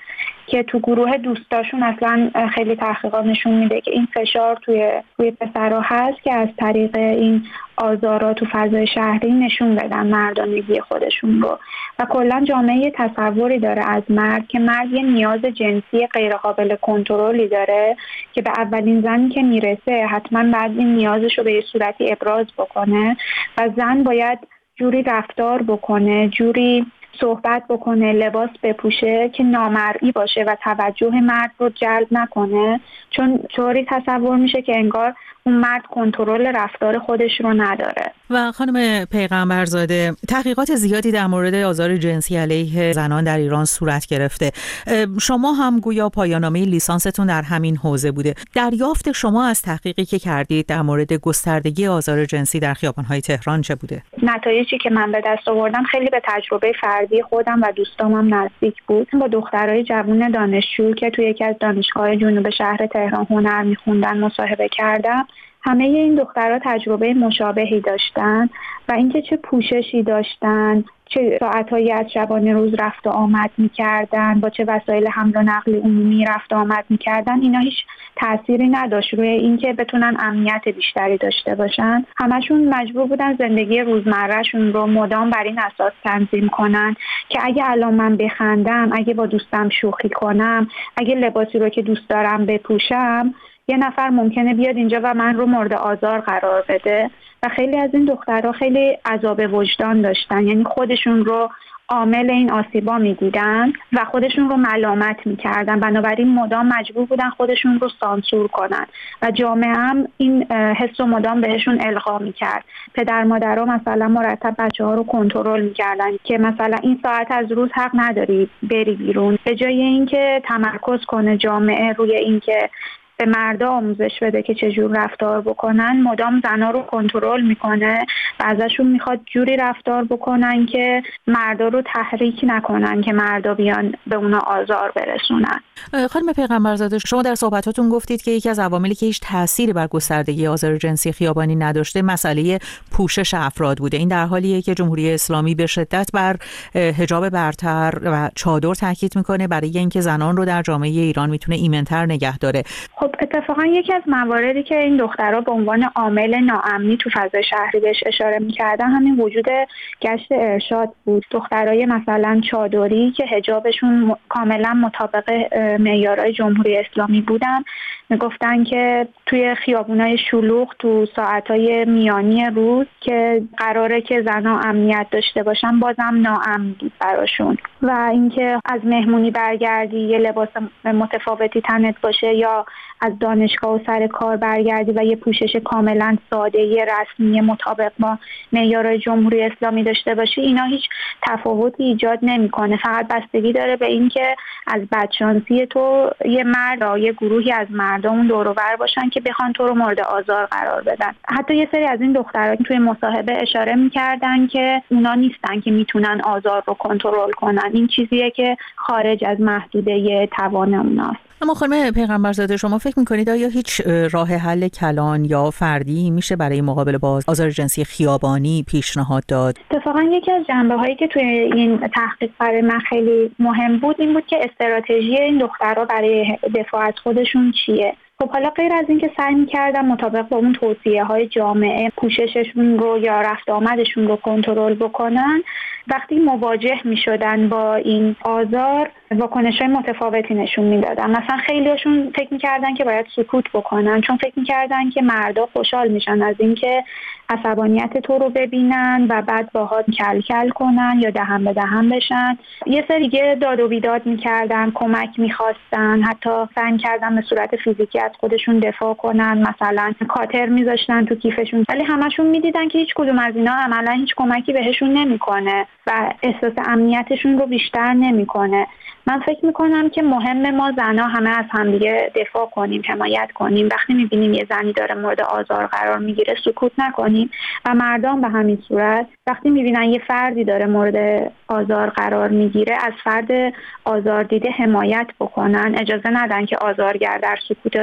که تو گروه دوستاشون اصلا خیلی تحقیقات نشون میده که این فشار توی روی پسرها هست که از طریق این آزارا تو فضای شهری نشون بدن مردانگی خودشون رو. و کلا جامعه تصوری داره از مرد که مرد یه نیاز جنسی غیر قابل کنترلی داره که به اولین زنی که میرسه حتما بعد این نیازش رو به یه صورتی ابراز بکنه و زن باید جوری رفتار بکنه، جوری صحبت بکنه، لباس بپوشه که نامرئی باشه و توجه مرد رو جلب نکنه، چون طوری تصور میشه که انگار اون مرد کنترل رفتار خودش رو نداره. و خانم پیغمبرزاده، تحقیقات زیادی در مورد آزار جنسی علیه زنان در ایران صورت گرفته. شما هم گویا پایان‌نامه لیسانستون در همین حوزه بوده. دریافت شما از تحقیقی که کردید در مورد گستردگی آزار جنسی در خیابان‌های تهران چه بوده؟ نتایجی که من به دست آوردم خیلی به تجربه فردی خودم و دوستامم نزدیک بود. با دخترای جوان دانشجو که توی یکی از دانشگاه جنوب شهر تهران هنر می‌خوندن مصاحبه کردم. همه این دخترها تجربه مشابهی داشتن و اینکه چه پوششی داشتن، چه ساعتهایی از شبانه روز رفت و آمد می‌کردن، با چه وسایل حمل و نقل عمومی رفت و آمد می‌کردن، اینا هیچ تأثیری نداشت روی اینکه بتونن امنیت بیشتری داشته باشن. همشون مجبور بودن زندگی روزمرهشون رو مدام بر این اساس تنظیم کنن که اگه الان من بخندم، اگه با دوستم شوخی کنم، اگه لباسی رو که دوست دارم بپوشم، یه نفر ممکنه بیاد اینجا و من رو مورد آزار قرار بده. و خیلی از این دخترها خیلی عذاب وجدان داشتن، یعنی خودشون رو عامل این آسیبا میدیدن و خودشون رو ملامت میکردن، بنابراین مدام مجبور بودن خودشون رو سانسور کنن و جامعه هم این حس رو مدام بهشون القا میکرد. پدر مادرها مثلا مرتب بچه ها رو کنترل میکردن که مثلا این ساعت از روز حق نداری بری بیرون، به جای اینکه تمرکز کنه جامعه روی اینکه به مردا آموزش بده که چجور رفتار بکنن، مدام زنا رو کنترل میکنه و ازشون میخواد جوری رفتار بکنن که مردا رو تحریک نکنن که مردا بیان به اونا آزار برسونن. خانم پیغمبرزاده، شما در صحبتاتون گفتید که یکی از عواملی که هیچ تأثیری بر گستردگی آزار جنسی خیابانی نداشته مسئله پوشش افراد بوده. این در حالیه که جمهوری اسلامی به شدت بر حجاب برتر و چادر تاکید میکنه برای اینکه زنان رو در جامعه ایران میتونه ایمن‌تر نگه داره. خب اتفاقا یکی از مواردی که این دخترها به عنوان عامل ناامنی تو فضای شهری بهش اشاره میکردن همین وجود گشت ارشاد بود. دخترای مثلا چادری که حجابشون کاملا مطابق معیارهای جمهوری اسلامی بودن میگفتن که توی خیابونای شلوغ تو ساعتهای میانی روز که قراره که زنها امنیت داشته باشن بازم ناامن بود براشون. و اینکه از مهمونی برگردی یه لباس متفاوتی تنت باشه یا از دانشگاه و سر کار برگردی و یه پوشش کاملا ساده رسمی مطابق با معیارهای جمهوری اسلامی داشته باشی، اینا هیچ تفاوتی ایجاد نمیکنه. فقط بستگی داره به اینکه از بدشانسی تو یه مرد یا یه گروهی از مردم دور و بر باشن که بخوان تو رو مورد آزار قرار بدن. حتی یه سری از این دختران توی مصاحبه اشاره میکردن که اونا نیستن که میتونن آزار رو کنترل کنن، این چیزیه که خارج از محدوده توان اوناست. اما خانم پیغمبرزاده، شما فکر میکنید آیا هیچ راه حل کلان یا فردی میشه برای مقابله با آزار جنسی خیابانی پیشنهاد داد؟ اتفاقا یکی از جنبه هایی که توی این تحقیق برای من خیلی مهم بود این بود که استراتژی این دخترها برای دفاع از خودشون چیه. خب حالا غیر از این که سعی می‌کردن مطابق با اون توصیه‌های جامعه پوشششون رو یا رفت آمدشون رو کنترل بکنن، وقتی مواجه می‌شدن با این آزار واکنش‌های متفاوتی نشون میدادن. مثلا خیلی‌هاشون فکر می‌کردن که باید سکوت بکنن، چون فکر می‌کردن که مردا خوشحال میشن از اینکه عصبانیت تو رو ببینن و بعد باهات کل کل کنن یا دهن به دهن بشن. یه سری دیگه داد و بیداد می‌کردن، کمک می‌خواستن، حتی سعی کردن به صورت فیزیکی از خودشون دفاع کنن، مثلا کاتر می‌ذاشتن تو کیفشون، ولی همشون می‌دیدن که هیچ کدوم از اینا عملاً هیچ کمکی بهشون نمی‌کنه و احساس امنیتشون رو بیشتر نمی‌کنه. من فکر میکنم که مهم ما زنها همه از همدیگه دفاع کنیم، حمایت کنیم. وقتی میبینیم یه زنی داره مورد آزار قرار میگیره سکوت نکنیم و مردان به همین صورت وقتی میبینن یه فردی داره مورد آزار قرار میگیره از فرد آزار دیده حمایت بکنن، اجازه ندن که آزارگر در سکوت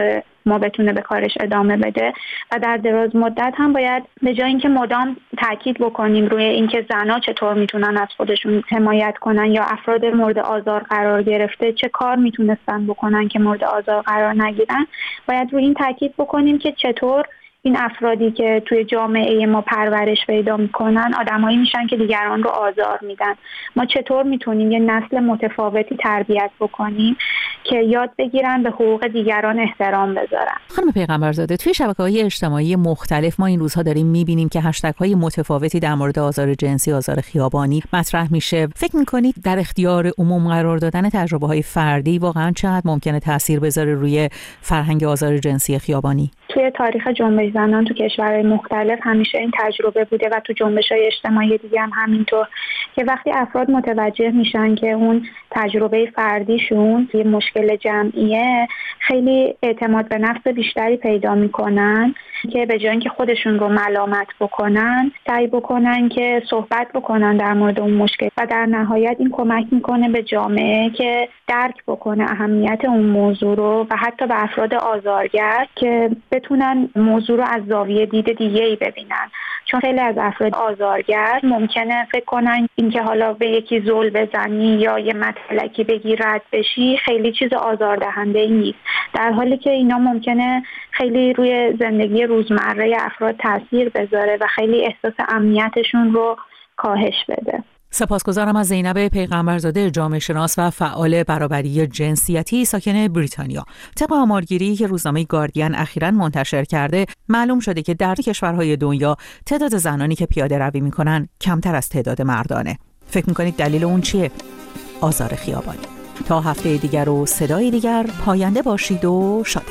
ما بتونه به کارش ادامه بده. و در دراز مدت هم باید به جای اینکه مدام تاکید بکنیم روی اینکه زنها چطور میتونن از خودشون حمایت کنن یا افراد مورد آزار قرار گرفته چه کار میتونستن بکنن که مورد آزار قرار نگیرن، باید روی این تاکید بکنیم که چطور این افرادی که توی جامعه ما پرورش پیدا میکنن آدمایی میشن که دیگران رو آزار میدن. ما چطور میتونیم یه نسل متفاوتی تربیت بکنیم که یاد بگیرن به حقوق دیگران احترام بذارن. خانم پیغمبرزاده، توی شبکه‌های اجتماعی مختلف ما این روزها داریم میبینیم که هشتگ‌های متفاوتی در مورد آزار جنسی، آزار خیابانی مطرح میشه. فکر میکنید در اختیار عموم قرار دادن تجربه‌های فردی واقعاً چقدر ممکنه تاثیر بذاره روی فرهنگ آزار جنسی خیابانی؟ توی تاریخ جنبش زنان تو کشورهای مختلف همیشه این تجربه بوده و تو جنبش‌های اجتماعی دیگه هم همینطور که وقتی افراد متوجه میشن که اون تجربه فردیشون یه مشکل جمعیه، خیلی اعتماد به نفس بیشتری پیدا میکنن که به جای اینکه خودشون رو ملامت بکنن سعی بکنن که صحبت بکنن در مورد اون مشکل و در نهایت این کمک میکنه به جامعه که درک بکنه اهمیت اون موضوع رو و حتی به افراد آزارگر که بتونن موضوع رو از زاویه دید دیگه‌ای ببینن. چون خیلی از افراد آزارگر ممکنه فکر کنن اینکه حالا به یکی زل بزنی یا یه مطلقی بگی رد بشی خیلی چیز آزاردهنده‌ای نیست، در حالی که اینا ممکنه خیلی روی زندگی روزمره افراد تاثیر بذاره و خیلی احساس امنیتشون رو کاهش بده. سپاسگزارم از زینب پیغمبرزاده، جامعه شناس و فعال برابری جنسیتی ساکن بریتانیا. طبق آمارگیری که روزنامه گاردین اخیراً منتشر کرده، معلوم شده که در کشورهای دنیا تعداد زنانی که پیاده روی میکنن کمتر از تعداد مردانه. فکر میکنید دلیل اون چیه؟ آزار خیابانی. تا هفته دیگر و صدای دیگر، پاینده باشید و شاد.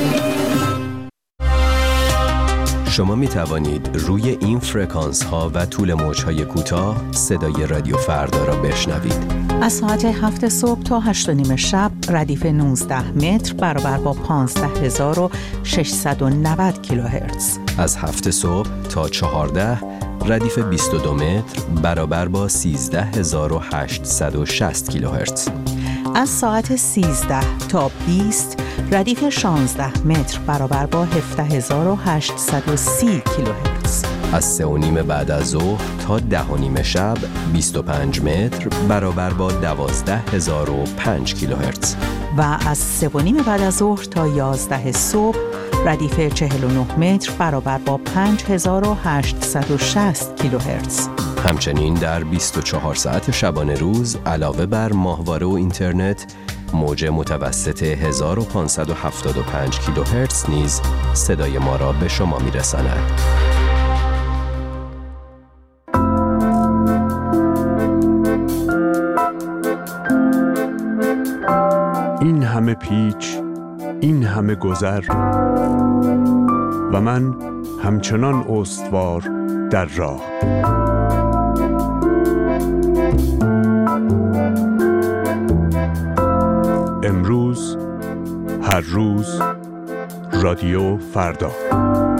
شما می توانید روی این فرکانس ها و طول موج های کوتاه صدای رادیو فردا را بشنوید. از ساعت هفت صبح تا هشت و نیم شب ردیف نوزده متر برابر با پانزده هزار و ششصد و نود کیلوهرتز. از هفت صبح تا چهارده ردیف بیست و دو متر برابر با سیزده هزار و هشتصد و شصت کیلوهرتز. از ساعت سیزده تا بیست ردیف شانزده متر برابر با هفده هزار و هشتصد و سی کیلوهرتز. از سه و نیم بعد از ظهر تا ده و نیم شب بیست و پنج متر برابر با دوازده هزار و پنج کیلوهرتز. و از سه و نیم بعد از ظهر تا یازده صبح ردیف چهل و نه متر برابر با پنج هزار و هشتصد و شصت کیلوهرتز. همچنین در بیست و چهار ساعت شبانه روز علاوه بر ماهواره و اینترنت، موج متوسط هزار و پانصد و هفتاد و پنج کیلوهرتز نیز صدای ما را به شما می‌رساند. این همه پیچ، این همه گذر و من همچنان استوار در راه. امروز، هر روز، رادیو فردا.